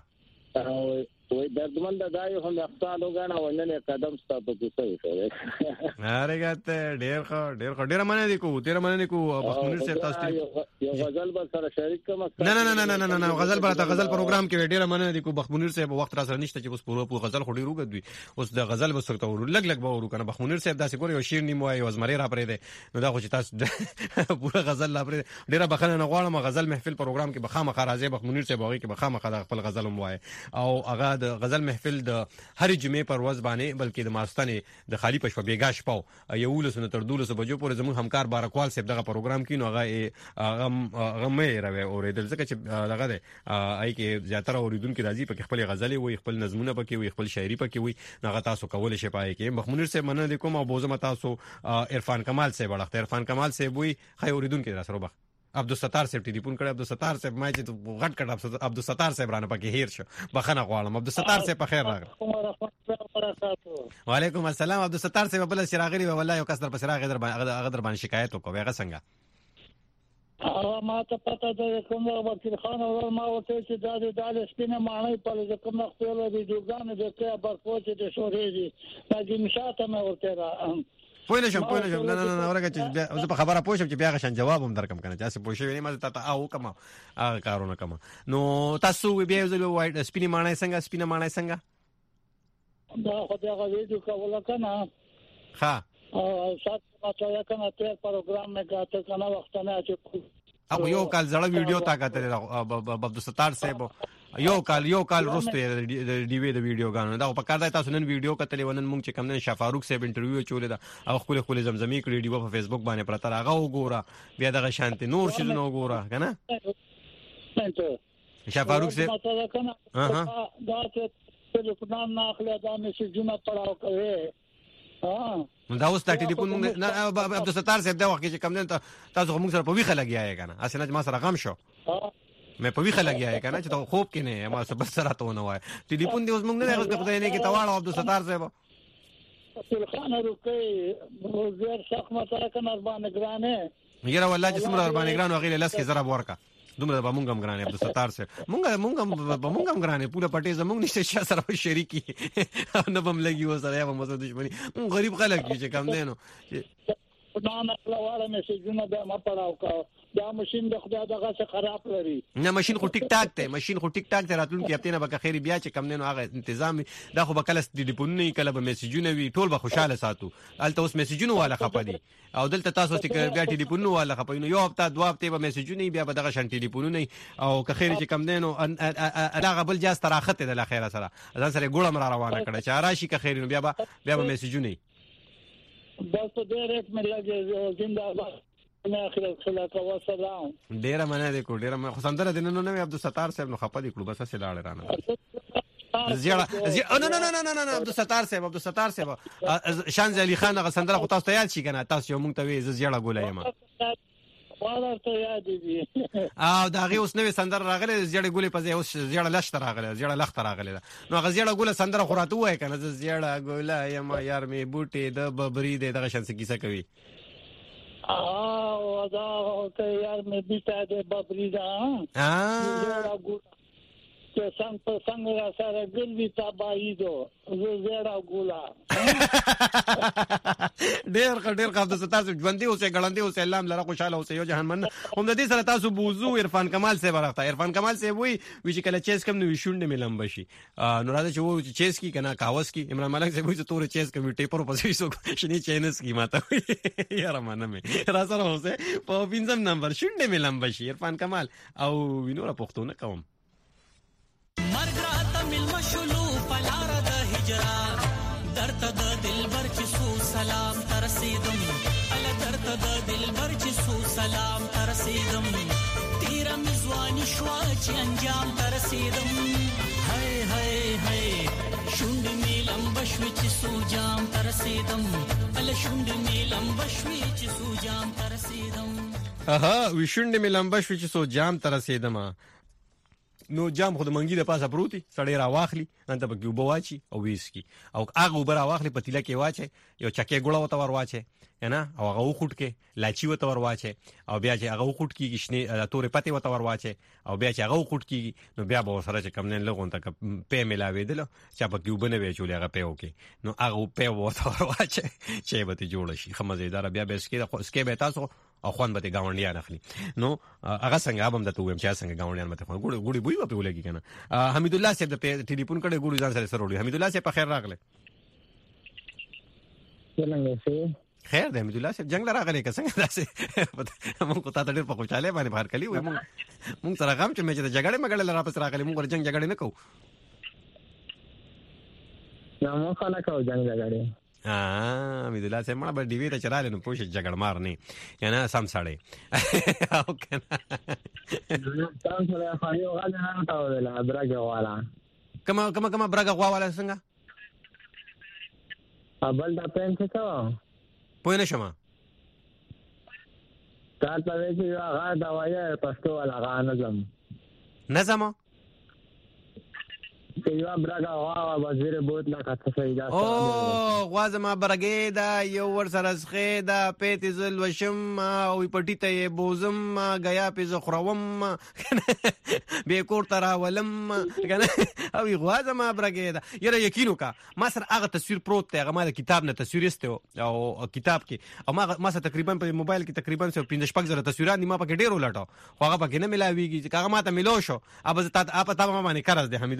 وای دردمند دایو هم اختال وګاڼه وننه قدم ستاسو کې صحیح کړی اره ګټه ډېر ښه ډېر ښه ډېر مننه دي کو ډېر مننه کو بخت منیر صاحب تاسو یو غزل به سره شریک کوم نه نه نه نه نه نه غزل به غزل پروګرام کې ډېر مننه دي کو بخت منیر صاحب وخت را سره نشته چې اوس پوره پوره غزل خوري روګد وي اوس د غزل به سکته ور لګ لګ به ورو کنه بخت منیر صاحب داسې ګور یو شیر نیمه وای ازمري را پرې ده نو دا خو چې تاسو پوره غزل لا پرې ډېر بخنه نه غواړم غزل محفل پروګرام کې بخامه خرازه بخت منیر صاحب هغه کې بخامه خدا خپل غزل مو وای او هغه د غزل محفل د هر جمعې پر ورځ باندې بلکې د ماستانه د خالی پښو بیګاش پاو یو لسنه تر دولسو بجو پورې زموږ همکار بارکوال صاحب دغه پروګرام کینو هغه هغه مې راوي اوریدل ځکه چې دغه ده آی کې زیاتره اوریدونکو راځي په خپل غزلې وي خپل نظمونه پکې وي خپل شاعري پکې وي هغه تاسو کول شي پای کې مخمنیر صاحب مننه کوم او بوزم تاسو عرفان کمال صاحب وړاندې عرفان کمال صاحب وي خیر اوریدونکو را سره عبدالستار صاحب ټلیفون کړ عبدالستار صاحب ما چې غټ کټ عبدالستار صاحب رانه پکې هیر شو بخنه غواړم عبدالستار صاحب په خیر راغله وعلیکم السلام عبدالستار صاحب بل سراغلی والله یو کس در په سراغ در باندې در باندې شکایت وکړ هغه څنګه هغه ما ته پته ده کوم وکیل خان او ما ورته چې دا د دال سپینه معنی په کوم خپل ویډیوګان د کې برپوچ د شوري دي دا د مشاته مې ورته را پوه نه شم پوه نه شم نه نه نه اورګه چې زه په خبره پوه شم چې بیا غشن جواب هم درکم کنه چې پوه شوی ما ته او کما هغه کارونه کما نو تاسو بیا یو ځل وایي سپینه معنی څنګه سپینه معنی څنګه دا خو دا ویډیو کوله کنه ها او سات ماته کنه تیر پروګرام مې کاته کنه وخت نه چې او یو کال زړه ویډیو تا کاته عبدالستار صاحب یو کال یو کال روسته د ډي وی د ویډیو غانو دا په کار دا تاسو نن ویډیو کتلې ونن مونږ چې کوم نن شفاروق صاحب انټرویو چولې دا او خپل خپل زمزمي کړې دی په فیسبوک باندې پرته راغه وګوره بیا دغه شانتي نور شي نو وګوره کنه شفاروق صاحب ها دا چې ټلیفون نه اخلي دا مې چې جمعه پڑھاو کوي ها دا اوس تا ټلیفون مونږ عبدالستار صاحب دا وخت چې کوم نن تاسو موږ سره په ویخه لګیاي کنه اسنه ما سره غم شو مې په ویخه لګیاي کنه چې ته خوب کې نه ما سره سره ته ونه وای ټلیفون دی اوس موږ نه غوښته خدای نه کې تواړو عبدالستار صاحب خان روکي زیر شخ مته کنه باندې ګرانه یره والله چې څومره باندې ګرانه غیله لاس کې زرا ورکا دومره به مونږ هم ګرانه عبدالستار صاحب مونږ مونږ به مونږ هم ګرانه پوره پټي زمونږ نشته چې سره شریکي نه بم لګي و سره یا به مزه دښمنی مونږ غریب خلک چې کم دینو نه نه لواله میسجونه به ما پڑھاو کا دا ماشين د خدای دغه څخه خراب لري نه ماشين خو ټیک ټاک ته ماشين خو ټیک ټاک ته راتلون کې هفته نه به خیر بیا چې کم دینو هغه تنظیم دا خو به کله ټلیفون نه کله به میسجونه وی ټول به خوشاله ساتو الته اوس میسجونه والا خپدي او دلته تاسو چې بیا ټلیفون والا خپینو یو هفته دوه هفته به میسجونه بیا به دغه شان ټلیفون نه او که خیر چې کم دینو هغه بل جاز تراخته د اخره سره ځان سره ګوړم را روانه کړه چې راشي که خیر بیا به بیا به میسجونه بس ډیرټ مې لګي زنده باد نه اخر خلاص او سلام ډیر منه دې کو ډیر منه خو سندره دین نو نه عبدالستار صاحب نو خپه دي کړو بس سه لاړ رانه زیړه نه نه نه نه نه عبدالستار صاحب عبدالستار صاحب شان علي خان غ سندره خو تاسو ته یاد شي کنه تاسو یو مونږ ته وی زیړه ګولای ما والا ته یاد دي او دا غي اوس نوې سندره راغله زیړه ګولې په ځای اوس زیړه لښت راغله زیړه لښت راغله نو غ زیړه ګوله سندره خو راته وای کنه زیړه ګولای ما یار می بوټي د ببري دغه شان څه کیسه کوي او دا ته یار می بیٹا د ببري دا ها چې څنګه په څنګه سره ګلوي تابایدو زیړه ګولا ډېر ډېر قاعده تاسو ژوندۍ اوسه ګړندې اوسه الله لره خوشاله اوسه یو جهان من هم د دې سره تاسو بوزو عرفان کمال سے ورغتا عرفان کمال سے وی چې کله چیس کم نو شونډه ملم بشي نو راځي چې وو چیس کی کنه کاوس کی عمران ملک سے وی چې تور چیس کم ټیپر په سې سو شنی چینس کی ماته یاره مانه مې را سره اوسه په پینځم نمبر شونډه ملم بشي عرفان کمال او وینو را پښتو نه کوم مرګ راته ملما شلو پلار د هجران درته د دلبر چې سو سلام ترسیدم ال درته د دلبر چې سو سلام ترسیدم تیرا مزوانی شوا چې انجام ترسیدم هاي هاي هاي شوند میلم بشوي چې سو جام ترسیدم ال شوند میلم بشوي چې سو جام ترسیدم اها وی شوند میلم بشوي چې سو جام ترسیدم نو جام خو د منګي د پاسه پروتي سړی را واخلي انت په کې وبواچی او ویسکی او هغه وبرا واخلي په تیله کې واچي یو چکه ګوړه وته ور واچي نه او هغه وخټ کې لاچی وته ور واچي او بیا چې هغه وخټ کې کښنه تورې پته وته ور واچي او بیا چې هغه وخټ کې نو بیا به سره چې کم نه لغون ته په ملاوي دل چې په کې وبنه وی چولې هغه په وکي نو هغه په وته ور واچي چې به ته جوړ شي خمزیدار بیا به اسکه اسکه به تاسو او خوان به گاونډیان اخلي نو هغه څنګه ابم د تویم چې څنګه گاونډیان مته خو ګوړي ګوړي بوي په ولګي کنه حمید الله صاحب د ټلیفون کړه ګوړي ځان سره سره وړي حمید الله صاحب په خیر راغله څنګه سي خیر دی حمید الله صاحب جنگ راغلی که څنګه داسې موږ کو تا ډېر په خوشاله باندې بهر کلی وي موږ موږ سره غم چې مې چې جګړه مګړه لرا پس راغلی موږ جنگ جګړه نه کوو نو موږ خلک کوو جنگ جګړه اه حمید الله صاحب مړه به ډی وی ته چراله نو پوښ جګړه مار نه یعنی سم سړی او کنه تاسو سره خایو غاړه نه تاوله لا برګه والا کما کما کما برګه والا څنګه ابل دا پین څه ته پوه نه شمه تا ته وی چې هغه دا وایي پښتو ولا هغه نظم نظم یو برګه وا وزیر بوت لا کته سیدا او غوازما برګه دا یو ور سره سخه دا پېت زل وشم او پټی ته بوزم غیا په زخروم به کور ترا ولم کنه او غوازما برګه دا یره یقینو کا ما سره هغه تصویر پروت ته هغه ما د کتاب نه تصویر استه او کتاب کې او ما ما سره تقریبا په موبایل کې تقریبا پنځه شپږ زره تصویرات ما پکې ډیرو لټو خو هغه پکې نه ملاویږي هغه ما ته ملو شو اب زه تا په تا باندې قرض ده حمید الله صاحب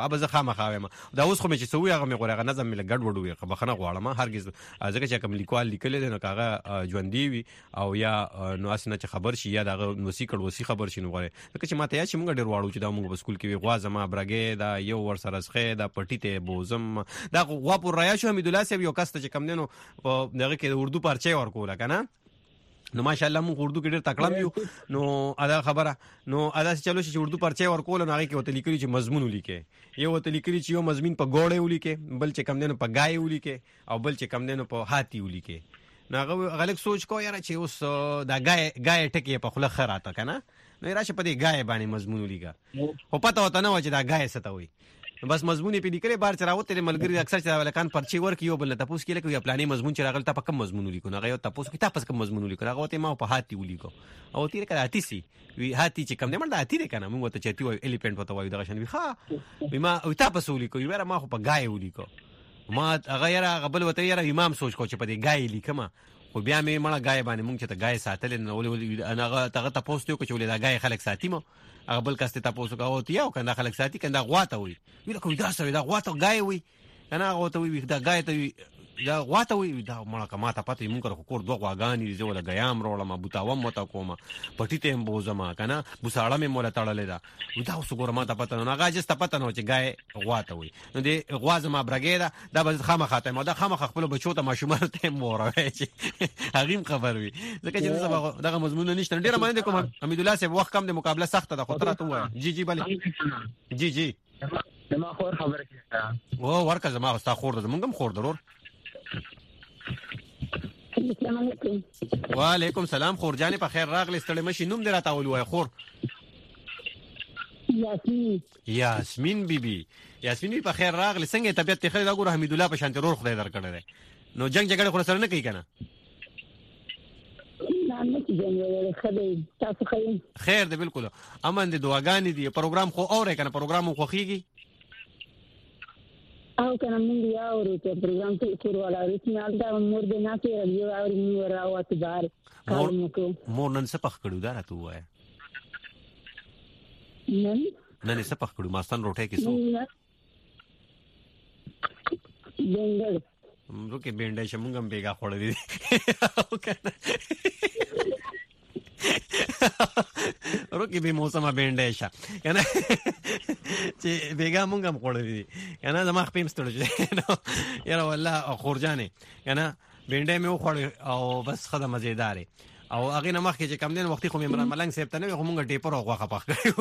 اب زه خامخا وایم دا اوس خو مې چې سوي هغه مې غوړه نظم مې لګډ وډ وي خبخنه غواړم هرگز ځکه چې کوم لیکوال لیکل دي نو کاغه ژوندۍ وي او یا نو اسنه چې خبر شي یا دغه موسیقي وسی خبر شي نو غواړي ځکه چې ماته یا چې موږ ډیر واړو چې دا موږ په سکول کې وی غوا زما برګې دا یو ور سره سخه دا پټی ته بوزم دا غوا پر رایا شو حمید الله صاحب یو کس چې کم دینو دغه کې اردو پرچې ورکول کنه نو ماشاءالله موږ اردو کې ډېر تکړه یو نو ادا خبره نو ادا چلو چې اردو پرچې ورکول نو هغه کې وته لیکلي چې مضمون ولیکي یو وته لیکلي چې یو مضمون په ګوړې ولیکي بل چې کم دینو په گای ولیکي او بل چې کم دینو په هاتی ولیکي نو هغه غلط سوچ کو یاره چې اوس دا گای گای ټکی په خله خراته کنه نو راشه په دې گای باندې مضمون ولیکا خو پته وته نه و چې دا گای څه ته وي بس مضمون په لیکلې بار چراوته ملګری اکثر چې ولکان پرچی ورک یو بل نه تاسو کې لکه یو پلاني مضمون چې راغل ته په کوم مضمون لیکو نه غو تاسو کې تاسو کوم مضمون لیکو هغه ته ما په هاتی ولیکو او تیر کړه هاتی سي وی هاتی چې کوم نه مردا هاتی کنه موږ ته چتی وای الیفنٹ پته وای دغه شن وی ها ما او تاسو ولیکو یو ما خو په گای ولیکو ما هغه یاره غبل وته یاره امام سوچ کو چې په دې گای لیکم خو بیا مې مړه گای باندې مونږ چې ته گای ساتل نه ولې انا هغه ته تاسو ته کو چې ولې دا گای خلک ساتي مو هغه بل کاسته تاسو کا او تیاو کنده خلک ساتي کنده غواته وي وی کوم دا سره دا غواته گای وي کنه هغه ته وی دا گای ته دا غواته وي دا مړه کما ته پته مونږ کړو کور دوه غواګانی زه ولا غیام روړم بوتاوم متا کوم پټی ته بوزما کنه بوساړه مې مولا تړلې دا دا اوس ګورما ته پته نه هغه جست پته نه چې گای غواته وي نو دې غوازما برګې دا دا بس خامه خاطه ما دا خامه خپل بچو ته ماشومان ته موروي چې هغه خبر وي ځکه چې سبا دغه مضمون نشته ډیره باندې کوم حمید الله صاحب وخت کم د مقابله سخته ده خطر ته وای جی جی بلی جی جی ما خور خبره کیسه او ورکه زما استا خور ده مونږ هم خور ضرور السلام علیکم وعلیکم سلام خور جانې په خیر راغلی ستړي مشي نوم دې راته ولوي خور یاسمین یاسمین بیبي یاسمین بی په خیر راغلی څنګه طبيعت ته خیر دا ګور حمید الله په شانت رور خدای درکړه ده نو جنگ جګړه خو سره نه کوي کنه نه نه جنگ خدای تاسو خیر خیر ده بالکل امن دي دعاګانې دي پروګرام خو اورې کنه پروګرام خو خيږي او کنه موږ یو ورته پروګرام ته کور ولا رسمي الدا مور دې نه کېږي یو اور مور راوات بار کارم کو مور نن څه پخ کړو دا راته وای نن نن څه پخ کړو ماستان روټه کې سو بنګل روکه بینډه شمږم بیگا خوړې دي روکه به موسمه بینډه شه کنه چې بیگا مونږ هم خوړې دي کنه زما خپل مستړ شي نو یاره والله خورجانې کنه بینډه مې خوړې او بس خدای مزیدار او هغه نه مخکې چې کم دین وختي خو عمران ملنګ صاحب ته نه خو مونږ ټیپر او غوخه پخ کړو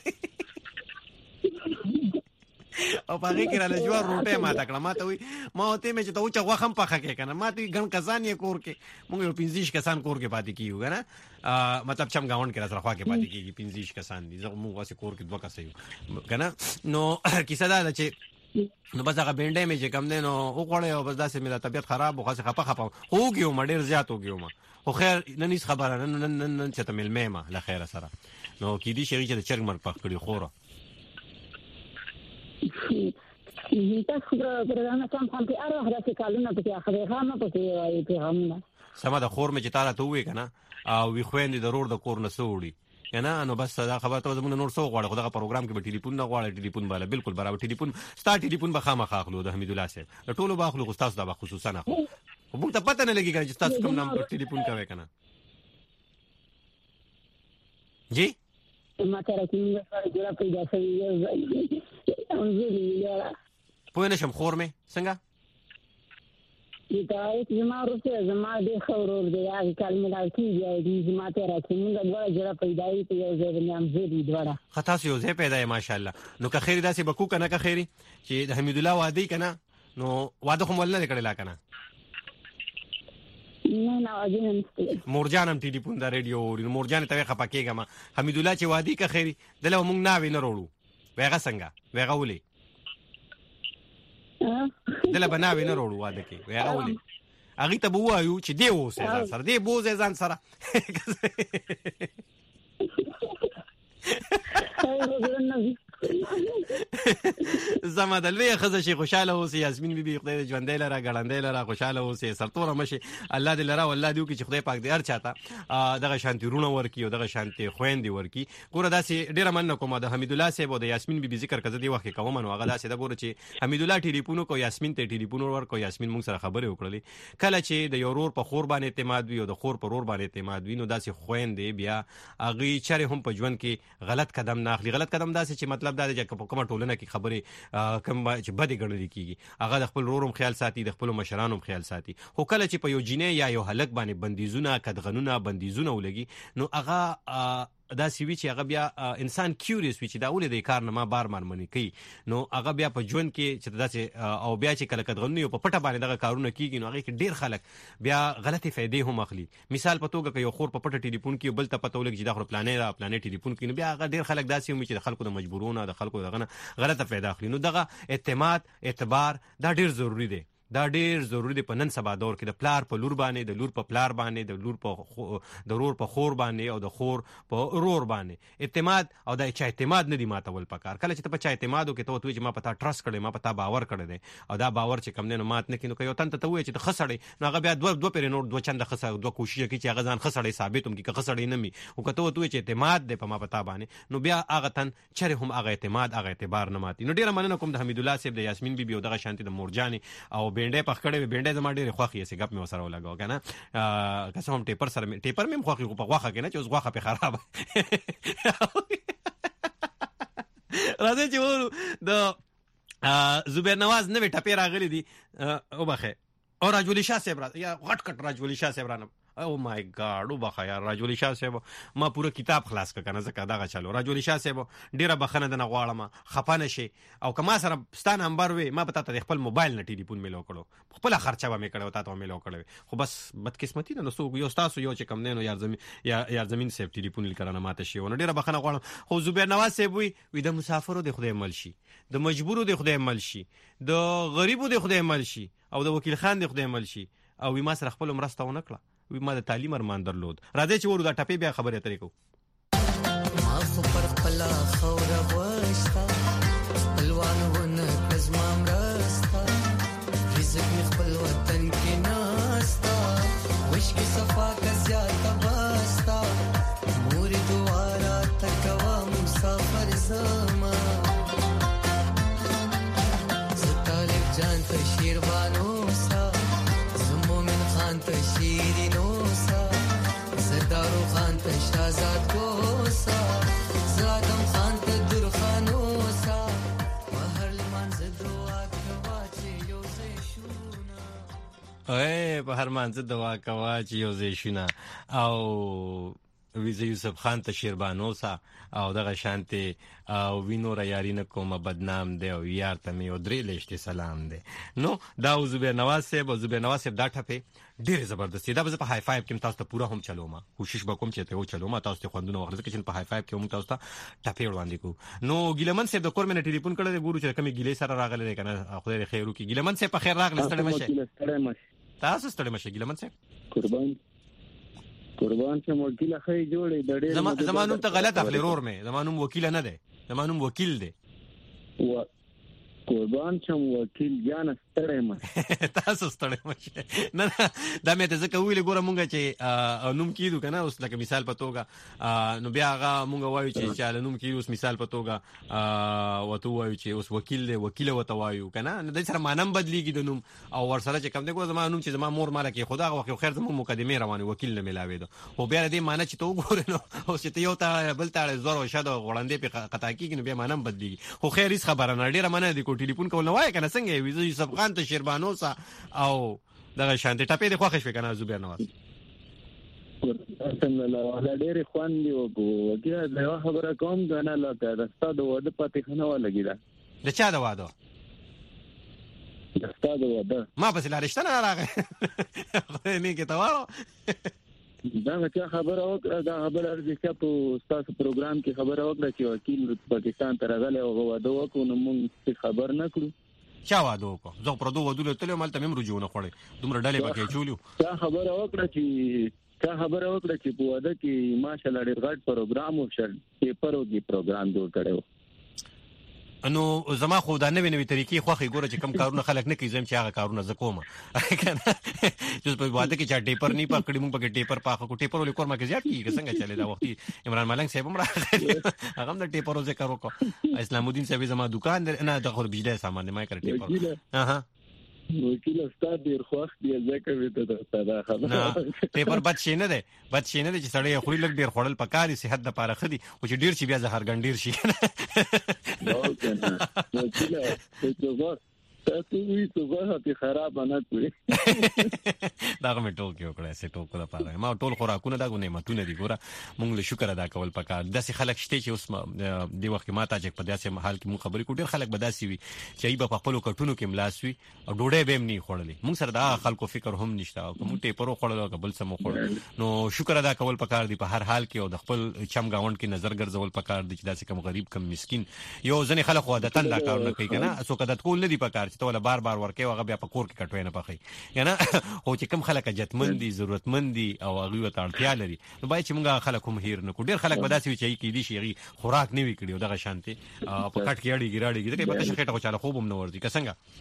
او پاره کې را لجوار روټه ما تکړه ما ته وي ما ته مې چې ته اوچا غوخم پخه کې کنه ما ته ګن کسان یې کور کې مونږ یو پنځیش کسان کور کې پاتې کیو کنه مطلب چم گاوند کې سره خوا کې پاتې کیږي پنځیش کسان دي زه مونږ واسه کور کې دوه کسې یو کنه نو کیسه دا چې نو بس هغه بینډه مې چې کم دی نو وخوړې او بس داسې مې د طبیعت خراب و خاصه خپه خپه هوګیو ما ډېر زیات هوګیو ما خو خیر نن هیڅ خبره نن نن نن چې ته ملمه ما له خیره سره نو کې دي شي چې د چرګ مرګ پخ کړی خوره تاسو پروګرام ته هم په اړه راځي کالونه په اخره هم په وایي پیغامونه سم د خور مې چې تعالی ته وې کنه او وی خويندې ضرور د کور نه سوړي کنه نو بس دا خبره ته زموږ نور څو غواړي خدغه پروګرام کې به ټلیفون نه غواړي ټلیفون بالا بالکل برابر ټلیفون ستا ټلیفون به خامخ اخلو د حمید الله صاحب د ټولو باخلو استاد دا خصوصا نه خو موږ ته پته نه لګي چې تاسو کوم نام په ټلیفون کوي کنه جی ما ته راځي موږ سره جوړه پیدا شوی یو پوه نشم خور مې څنګه دا زما روسه زما د خورور دی هغه کلمه راځي دی زما ته راځي موږ دغه جوړه پیدا یې یو ځای نام زیری دواړه خطا سي یو ځای پیدا یې ماشاءالله نو که خیر داسې بکو کنه که خیری چې د حمید الله وادي کنه نو واده کوم ولنه کړی لا کنه نه نه اجازه مورجان هم ټلیفون دا ریډیو مورجان ته خپه کېګم حمید الله چې وادي که خیری دله موږ نه وینې وروړو وېغه څنګه وېغه ولي دله بناوي نه وروړو واده کې وېغه ولي هغه ته بوایو چې دی اوسه سره دی بوزه ځان سره زما د لوی خزه شي خوشاله اوسې یاسمین بیبي خدای دې ژوندۍ لره ګړندۍ لره خوشاله اوسې سرتوره مشي الله دې لره والله دې وکړي چې خدای پاک دې هر چاته دغه شانتي رونه ورکي او دغه شانتي خويندې ورکي. ګوره داسې ډیره مننه کوم د حمید الله صاحب او د یاسمین بیبي ذکر کزه دی وخت کوم نو هغه داسې د ګوره چې حمید الله ټلیفون کو یاسمین ته ټلیفون ورکو یاسمین موږ سره خبرې وکړلې کله چې د یو رور په خور باندې اعتماد وي او د خور په رور باندې اعتماد وي نو داسې خويندې بیا هغه چره هم په ژوند کې غلط قدم نه اخلي. غلط قدم داسې چې مطلب دا دی چې په کومه ټولنه کې خبرې کوم چې بد ګڼل کیږي هغه د خپل رورم خیال ساتي د خپل مشرانو خیال ساتي. خو کله چې په یو جینې یا یو هلک باندې بندیزونه کدغنونه بندیزونه ولګي نو هغه دا سی وی چې هغه بیا انسان کیوریس وي چې دا ولې د کار نه ما بار بار منی کوي نو هغه بیا په ژوند کې چې داسې او بیا چې کله کدغنونه په پټه باندې دغه کارونه کیږي نو هغه کې ډیر خلک بیا غلطي فائدې هم اخلي. مثال په توګه که یو خور په پټه ټلیفون کې بل ته پته ولګي چې دا خو پلانې دا پلانې ټلیفون کې نو بیا هغه ډیر خلک داسې هم چې د خلکو د مجبورونه د خلکو دغه غلطه فائدہ اخلي. نو دغه اعتماد اعتبار دا ډیر ضروری دی دا ډیر ضروری دی په نن سبا دور کې د پلار په لور باندې د لور په پلار باندې د لور په د رور په خور باندې او د خور په رور باندې اعتماد او د چا اعتماد نه دی ماتول پکار. کله چې ته په چا اعتماد وکې ته وایې چې ما پتا ټرست کړې ما پتا باور کړې دی او دا باور چې کم نه مات نه کینو کوي تن ته وایې چې ته خسړې نو هغه بیا دوه دوه پرې نور دوه چنده خسړې دوه کوشش کوي چې هغه ځان خسړې ثابت هم کې خسړې نه می او کته وایې چې اعتماد دی په ما پتا باندې نو بیا هغه تن چره هم هغه اعتماد هغه اعتبار نه ماتي. نو ډیره مننه کوم د حمید الله صاحب د یاسمین بیبي او دغه شانتي د مورجاني او بینډې پخ کړې ډېر زما ډېر خوخي سي غپ مې وسره ولګاو کنه که هم ټیپر سره ټیپر مې خوخي په غوخه کنه چې اوس غوخه په خراب راځي چې و د زبیر نواز نوې ټپې راغلي دي او بخه او راجولی شاه صاحب را یا غټ کټ راجولی شاه صاحب را او مای ګاډ وبخه یا راجولی شاه صاحب ما پوره کتاب خلاص ک کنه زکه دغه چالو راجولی شاه صاحب ډیره بخنه د نغواړم خپانه شي او کما سره ستان نمبر وي ما پتا ته خپل موبایل نه ټلیفون ملو کړو خپل خرچه و مې کړو تا ته ملو کړو خو بس بدقسمتي نه نو یو تاسو یو چې کم نه نو یار زمين یا یار زمين صاحب ټلیفون لیکره ماته شي نو ډیره بخنه غواړم. خو زبیر نواز صاحب وي وي د مسافرو د خدای مل شي د مجبورو د خدای مل شي د غریبو د خدای مل شي او د وکیل خان د خدای مل شي او وي ما سره خپل مرسته ونه کړه وی ما د تعلیم ارمان درلود. راځي چې ورو دا ټپې بیا خبرې اترې کو ما خو پر خپل خوره وښتا خپلوان ونه کزما مرستا رزق می خپل وطن کې ناستا وش کې صفا کا زیاته واستا مور دواره تکوا مسافر زما زطالب جان ته شیروانو سا زمومن خان ته شیرینو سا زدارو خان ته شازاد کوسا زادم خان ته درخانو سا بهر لمن زدوا کوا چې یو زې شونا اے بهر من زدوا کوا چې یو زې شونا او ویزه یوسف خان ته شیربانوسا او دغه شانته او وینو را یاری نه کومه بدنام دی او یار ته می او درې لشتي سلام دی. نو دا زبیر نواز صاحب او زبیر نواز صاحب دا ټپه ډېر زبردست دا به په های فایو کې تاسو ته پورا هم چلوم کوشش وکوم چې ته و چلوم تاسو ته خوندونه وخت کې چې په های فایو کې هم تاسو ته ټپه وړاندې کو. نو ګیلمن صاحب د کور مې ټلیفون کړل ګورو چې کومه ګیلې سره راغله کنه خدای خیر وکي. ګیلمن صاحب په خیر راغله ستړي مشه تاسو ستړي مشه ګیلمن صاحب قربان قربان چې وکیل خې جوړې د ډېر زمانوم ته غلط اخلي رور مې زمانوم وکیل نه دی زمانوم وکیل دی و قربان چې وکیل جان ستړی ما تاسو ستړی مشه نه دا مې ته ځکه ویل ګوره مونږ چې نوم کیدو کنه اوس لکه مثال په توګه نو بیا هغه مونږ وایو چې چې نوم کیدو اوس مثال په توګه وته وایو چې اوس وکیل دی وکیل وته وایو کنه د سره مانم بدلیږي د نوم او ور سره چې کوم دی ګوره زما نوم چې زما مور مالا کې خدا وخت خیر زمو مقدمه روانه وکیل نه ملاوي دو خو بیا دې معنی چې تو ګوره نو اوس چې یو ته بل ته زور او شاده غړندې په قطا کېږي نو بیا مانم بدلیږي خو خیر هیڅ خبره نه ډیره منه دي کو ټلیفون کول نه وای کنه څنګه وي یوسف خان ته شیربانوسا او دغه شانته ټپې د خوښ شو کنه زبیر نواز څنګه لا ولا ډېر خوان دی وګیا دا خبره کوم غنا لکه رستا د وده پاتې خنه ولګی دا د چا د واده رستا د وده ما پس لارښت نه راغی نه کې تاوړو دا چې خبره وکړه دا خبره ارزښت په تاسو پروګرام کې خبره وکړه چې وکیل پاکستان ته راغلی او واده وکړو نو موږ خبر نه کړو چا واده وکړو زه پر دوه ودول تل مال ته مم رجوع نه خوري دومره ډلې پکې چولیو دا خبره وکړه چې دا خبره وکړه چې په واده کې ماشاءالله ډېر غټ پروګرام او شر پیپرو کې پروګرام جوړ کړو نو زما خو دا نوې نوې طریقې خوخي ګوره چې کم کارونه خلک نه کوي زم چې هغه کارونه ز کوم کنه چې په واده کې چې ټیپر نه پکړې مونږ پکې ټیپر پاخه کو ټیپر ولې کور ما کې زیات کیږي څنګه چلے دا وخت عمران ملنګ صاحب هم راغلی هغه هم د ټیپرو ذکر وکړ اسلام الدین صاحب زما دکان نه د خور بجلی سامان نه ما کړ ټیپر اها وکیل استاد ډیر خوښ دی ځکه وې ته دا خبره پیپر بد شي نه دی بد شي نه دی چې سړی خو لږ ډیر خړل پکاري صحت د پاره خدي او چې ډیر شي بیا زهر ګنډیر شي نو کنه وکیل ته تاسو وی څه وخت خراب نه کوي دا کوم ټوک یو کړه سه ټوک د پاره ما ټول خوراکونه دا غو نعمتونه دي ګوره مونږ له شکر ادا کول پکار داسې خلک شته چې اوس دی وخت ما ته چې په داسې حال کې مونږ خبرې کو ډیر خلک بداسي وي چې ای په خپل کټونو کې ملاسوي او ډوډۍ به هم نه خورلې مونږ سره دا خلکو فکر هم نشته او کوم ټیپرو خورلو قبل سم خورل نو شکر ادا کول پکار دي په هر حال کې او د خپل چم گاوند کې نظر ګرځول پکار دي چې داسې کم غریب کم مسكين یو ځنې خلک عادتن دا کارونه کوي کنه اسو کده ټول نه دي پکار چې ته بار بار ورکه هغه بیا په کور کې کټوي نه پخې یعنی هو چې کم خلک جتمن دي ضرورتمند دي او هغه ته اړتیا لري نو باید چې موږ خلک هم هیر نه کو ډیر خلک بداسي چې کی دي شي خوراک نه وی کړي دغه شانتي په کټ کې اړي ګراړي ګرې پته شي ټکو چاله خوب هم نه ورځي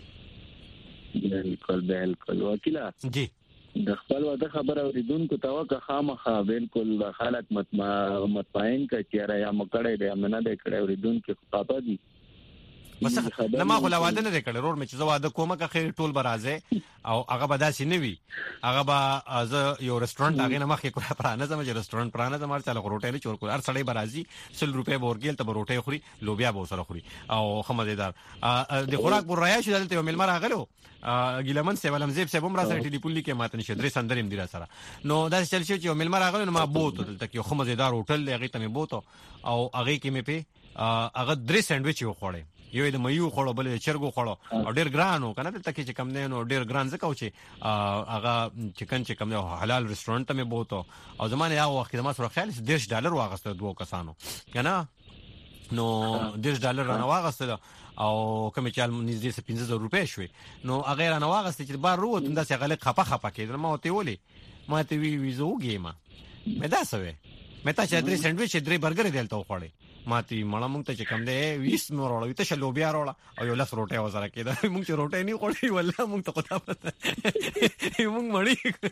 څنګه بالکل بالکل وکیلا جی د خپل وده خبره اوریدونکو ته وکه خامخا بالکل خلک مطمئن کا چیرې یا مکړې دې امنه دې کړې اوریدونکو خطا دي بس نه ما خو لا واده نه کړل رور مې چې زه واده کومه که خیر ټول برازه او هغه به داسې نه وي هغه به از یو رستورانت هغه نه مخکې کوه پرانه زما چې رستورانت پرانه زما چاله روټي چور کو هر سړی برازي سل روپے ورګل ته روټي خوري لوبیا به سره خوري او خمدیدار د خوراک بر رایا شو دلته مل مر راغلو ګیلمن سی ولم زیب سبم را سره ټلیفون لیکه ماته نشه درې سندریم دی را سره نو دا چل شي چې مل مر راغلو ما بوت دلته کې خمدیدار هوټل هغه ته مې بوت او هغه کې مې په هغه درې سانډویچ یو خوړې یو د مېو خړو بل چرګو خړو او ډیر ګرانو کنه دلته کې چې کم نه نو ډیر ګران زکه او چې هغه چکن چې کم نه حلال ریسټورانټ ته مې بوته او زمانه هغه وخت ما سره خیال دیش ډالر واغسته دوه کسانو کنه نو دیش ډالر نه واغسته او کوم چې نږدې پنځه زره روپۍ شوي نو هغه را نه واغسته چې بار وروت انداسه غلط خپه خپه کېدل ما ته ولي ما ته وی ویزو گیما مې دا سوې مې تا چې درې سانډویچ درې برګر دلته وخوړې ماتي مړه مونږ ته چې کم دی ویس مور وروړو ته شلو بیا وروړه او یو لاس روټه وسره کېده مونږ چې روټه نه خوړې ولا مونږ ته پتا پتا مونږ مړی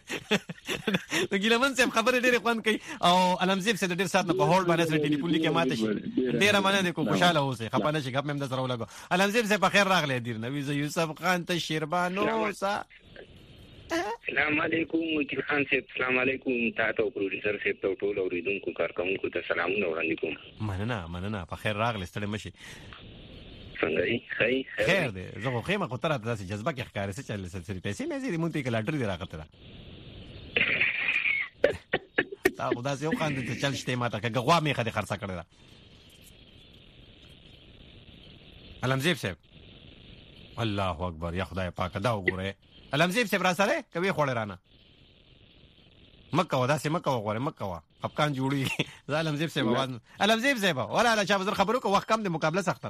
نو ګیلمن صاحب خبره ډېر خوان کوي او علمزیب سره ډېر سات نه په هول باندې سره ټلیفون لیکه ماته شي ډېر مننه دې کو خوشاله اوسه خپانه شي غپ مې د سره ولګو علمزیب صاحب په خیر راغلی دیر نو یوسف خان ته شیربانو سا السلام علیکم وکیل خان صاحب السلام علیکم تاسو پروډوسر صاحب ته ټول اوریدونکو کارکونکو ته سلامونه وړاندې کوم مننه مننه په خیر راغلی ستړي مشي څنګه یې خیر خیر دې زه خو خیمه کو تر تاسو جذبه کې ښکارې څه چل سلسله پیسې مې زیری مونږ ته کلاټر دی راغتره تا خدا سي یو خان دې چل شته ماته که غوا مې خدي خرڅه کړی دا علمزیب صاحب الله اکبر یا خدای پاک دا وګوره علمزیب صاحب را سره کوي خوړ رانه مکه ودا سي مکه وګوره مکه وا افغان جوړي علمزیب صاحب आवाज علمزیب صاحب ولا لا چا بزر خبرو کو وخت کم د مقابله سختره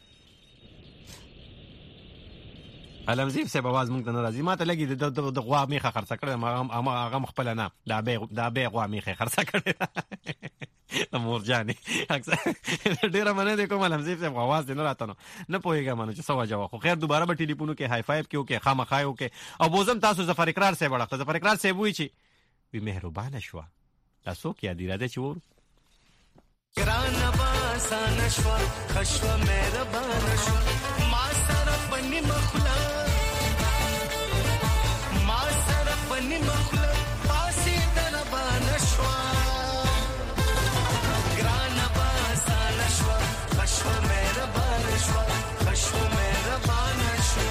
علمزیب صاحب आवाज مونږ ته ناراضي ماته لګي د د غوا میخه خرڅه کړم ما هغه مخبل نه دا به دا به غوا میخه خرڅه کړم امور جاني ډیر مننه د کوم علمزیب صاحب आवाज نه راته نه پوهیږم نو چې سوا جواب خو خیر دوباره به ټلیفون کې هاي فایو کې او کې خامخایو کې او بوزم تاسو ظفر اقرار صاحب وړه ظفر اقرار صاحب وی چې وی مهربانه شو تاسو کې ادي راځي چې ور ګران باسان شو خشوا مهربانه شو ما سره پني مخلا ما سره پني مخلا پاسي دربانه شو ګران باسان شو خشوا مهربانه شو خشوا مهربانه شو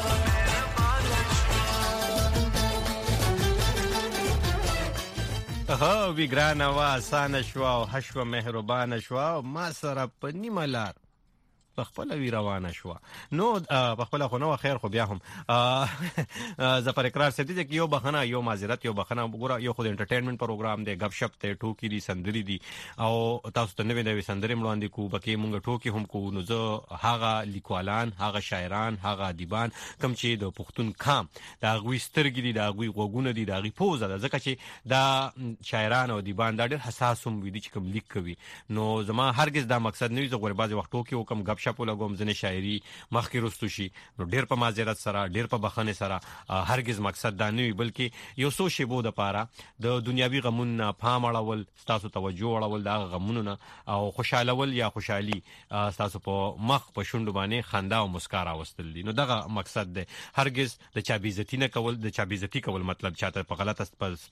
ها وی ګرانه وا آسان شو او حشو مهربانه شو ما سره پنی ملار خپل وی روانه شو نو خپل خو نو خیر خو بیا هم ظفر اقرار سدي چې یو بخنه یو معذرت یو بخنه وګوره یو خو د انټرټینمنت پروګرام دی غب شپ ته ټوکی دي سندري دي او تاسو ته نوې نوې سندري مړاندې کو بکې مونږ ټوکی هم کو نو زه هاغه لیکوالان هاغه شاعران هاغه ادیبان کم چې د پښتون کام دا غوي سترګې دي دا غوي غوګونه دي دا غي پوزه ده ځکه چې دا شاعران او ادیبان دا ډېر حساس هم وي دي چې کوم لیک کوي نو زما هرگز دا مقصد نه وي زه غوړ بازي وختو کې وکم غب شپ چپو لګوم ځنه شاعري مخکې رستو شي نو ډیر په معذرت سره ډیر په بخښنې سره هرگز مقصد دا نه وي بلکې یو څو شیبو د پاره د دنیوي غمونو پام اړول تاسو توجه اړول دا غمونو نه او خوشالول یا خوشحالي تاسو په مخ په شونډو باندې خندا او مسکا راوستل دي نو دغه مقصد دی هرگز د چا بیزتی نه کول د چا بیزتی کول مطلب چاته په غلطه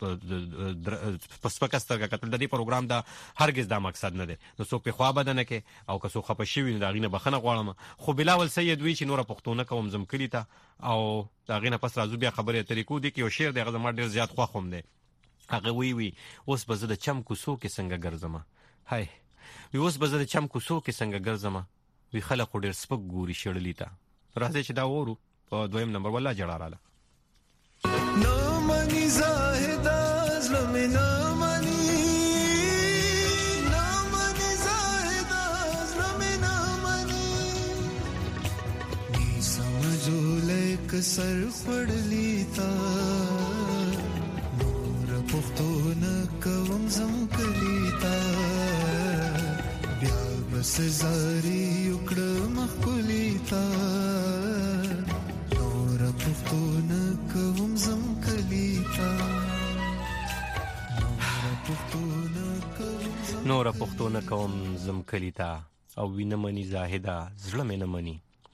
پسپکستر کا قتل د دې پروګرام دا هرگز دا مقصد نه دی نو څوک په خوا بدنه کې او که څوک خپه شوی دا غینه بخنه غواړم خو بلاول سید وی چې نور پښتون کوم زم کلی ته او دا غینه پس راځو بیا خبره طریقو دي کې یو شعر دی غزه ما ډیر زیات خو خوم دی هغه وی وی اوس به زه د چم کوسو کې څنګه ګرځم هاي وی اوس به زه د چم کوسو کې څنګه ګرځم وی خلک ډیر سپک ګوري شړلی تا راځي چې دا وورو په دویم نمبر ولا جړه رااله نو منی زاهد ازلم نو سر خړلی تا نور پختون کوم زم کلی تا بیا بس زاری وکړه مخکلی تا نور پختون کوم زم کلی تا نور پختون کوم زم کلی تا او وینه منی زاهدا زړه مې نه منی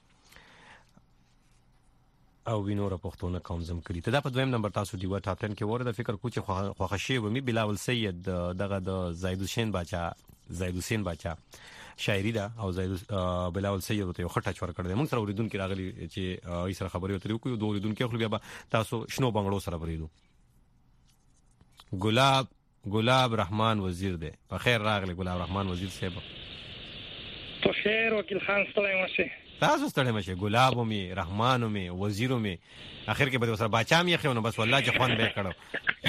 او وینور پښتون کوم زم کړی ته دا په دویم نمبر تاسو دیو ټاپ ټن کې ورته فکر کو چې خوښشي و می بلاول سید دغه د زید حسین باچا زید حسین باچا شاعری دا او زید بلاول سید ته خټه چور کړل موږ سره اوریدونکو راغلی چې ای سره خبرې وتري کوو دوه اوریدونکو خو بیا تاسو شنو بنگړو سره بریدو ګلاب ګلاب رحمان وزیر دی په خیر راغلی ګلاب رحمان وزیر صاحب په خیر وکیل خان ستړی مشه تاسو ستړی مشه ګلابو می رحمانو می وزیرو می اخر کې به سره باچا می خو نو بس والله چې خوان به کړو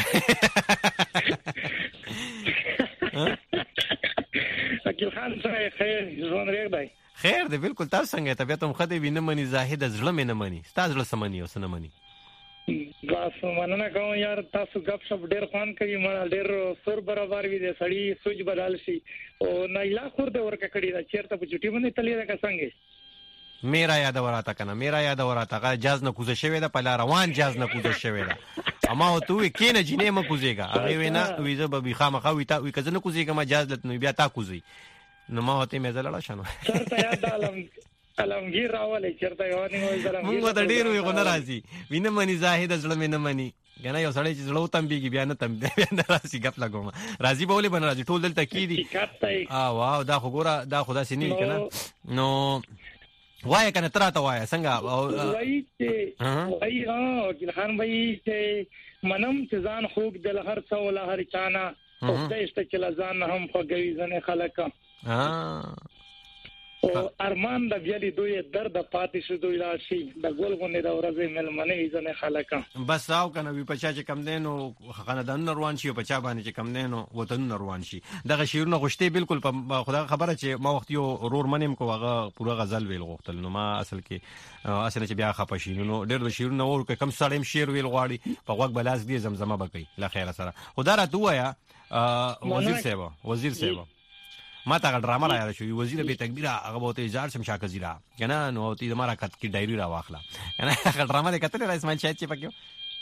وکیل خان سره خیر ژوند ریګ دی خیر دی بالکل تاسو څنګه طبيعت هم خدای وینه منی زاهد زړه مې نه منی تاسو زړه سمنی او سن منی بس مننه کوم یار تاسو غپ شپ ډیر خوان کوي مړ ډیر سر برابر وي دي سړی سوچ بدل شي او نایلا خور د ورکه کړی دا چیرته په چټي باندې تللی دا څنګه میرا یاد وراته کنه میرا یاد وراته جاز نه کوزه شوی دا په روان جاز نه کوزه شوی دا اما او تو کینه جنې م کوزيګا هغه وینا ویزه به بخامه خو تا وی کزنه کوزيګا ما جاز لته نو بیا تا کوزي نو ما وته مې زړه شنو چرته یاد علم علمگیر راولې چرته یو نه وای زلم موږ ته ډیر وی غو ناراضي وینه منی زاهد زړه مې نه منی کنه یو سړی چې زړه تم بیږي بیا نه تم بیا ناراضي غپ لګوم راضي بولې بن راضي ټول دلته کی دي ا واو دا خو ګوره دا خدا سيني کنه نو وای کنه تراته وای څنګه وای چې وای ها ګلخان وای چې منم چې ځان خوګ دل هر څو ولا هر چانا او دېشته چې لزان هم خوګوي ځنه خلک ها او ارمان د بیالي دوی درد پاتې شو دوی راشي د ګول غونې د ورځې ملمنې ځنه خلک بس راو کنه وی پچا چې کم دینو خاندان روان شي پچا باندې چې کم دینو وطن روان شي دغه شیرونه غشته بالکل په خدا خبره چې ما وخت یو رور منیم کو هغه پورا غزل ویل غوښتل نو ما اصل کې اصل چې بیا خپه شي نو ډېر د شیرونه ور کم سړیم شیر ویل غواړي په وګ بلاس دی زمزمه بکې لا خیر سره خدا را دوایا وزیر صاحب وزیر صاحب ما تا ډرامه را یاد شو وزیر به تکبیر هغه بوته اجازه شم شاکه زیرا کنه نو تی مارا کټ کی ډایری را واخلا کنه هغه ډرامه د کتل را اسماعیل شاهد چې پکې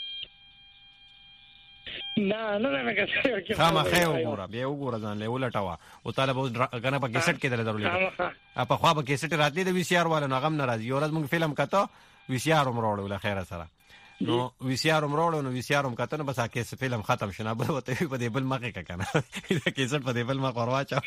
نه نه نه کته خامہ خیر وګوره بیا وګوره ځان له ولټوا او طالب کنه په کیسټ کې درته ضروري په خوا په کیسټ راتلی د وی سی آر والو غم ناراضي ورځ موږ فلم کته وی سی آر امروړو له خیر سره نو وی سی آر امروړو نو وی سی آر کته نو بس کیسه فلم ختم شنه بل وته په دې بل مخه کنه دا کیسټ په دې بل مخه ورواچا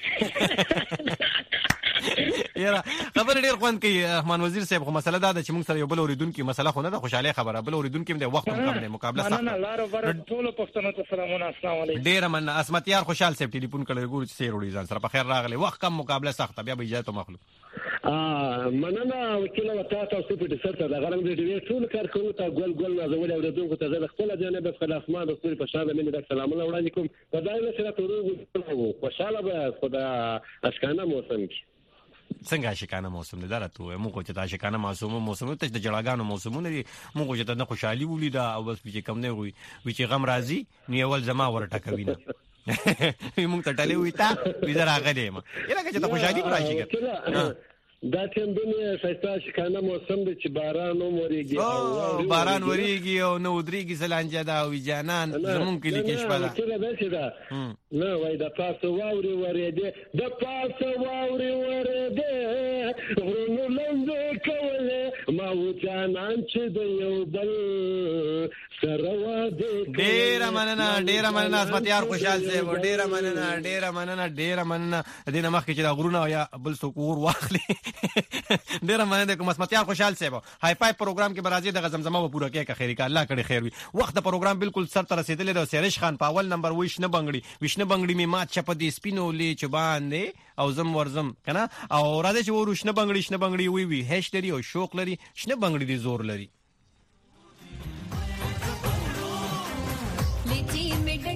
یاره خبر ډیر خوان کوي رحمان وزیر صاحب خو مسله دا ده چې موږ سره یو بل اوریدونکو مسله خو نه ده خوشاله خبره بل اوریدونکو د وخت کم دی مقابله سخت نه نه لار ور ټول پښتنو ته سلامونه السلام علیکم ډیر من اسمت یار خوشحال صاحب ټلیفون کړی ګور چې سیر وړي ځان سره په خیر راغلی وخت کم مقابله سخت بیا به اجازه مخلو ا مننه وکیل وتا تاسو په دې سره د غرم د ډیر ټول کار کوي ته ګول ګول نازول اوریدونکو ته زه خپل جانب خپل اسمان د ستوري په شان باندې د سلامونه وړاندې کوم په دایره سره تورو خوشاله به خدا اشکانه موسم کې څنګه شکانه موسم دی درته موږ چې دا شکانه موسم موسم ته د جړاګانو موسمونه دي موږ چې د خوشحالي ولیدا او بس چې کم نه وي وی چې غم راځي نو اول زما ورټکوي نه موږ ته ټلې وي تا وی زرا غلې ما یره چې د خوشحالي راشي دا څنګه شایسته شکانه موسم د چې باران وریږي او باران وریږي او نو دريږي زلانجه دا وی جانان زمون کې لیکي شپه ده کله دا چې دا نو وای د پاسه واوري ورېده د پاسه واوري ورېده ورونو لنځ کوله ما و جانان چې د یو بل سره واده ډیر مننه ډیر مننه اسمت یار خوشحال سي ډیر مننه ډیر مننه ډیر مننه دینه مخکې چې دا غرونه یا بل څوک ور واخلي ډیر مننه کوم اسمت یار خوشحال سي هاي فاي پروګرام کې برازي د زمزمه و پوره کې خیر کا الله کړي خیر وي وخت د پروګرام بالکل سر تر رسیدلې د سریش خان په اول نمبر وښنه بنگړي وښنه بنگړي می مات چپ دي سپینو لې چبان دي او زم ورزم کنه او راځي چې ورښنه بنگړي شنه بنگړي وي وي هش لري او شوق لري شنه بنگړي دي زور لري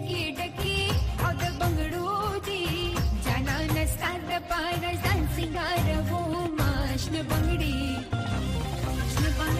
Singa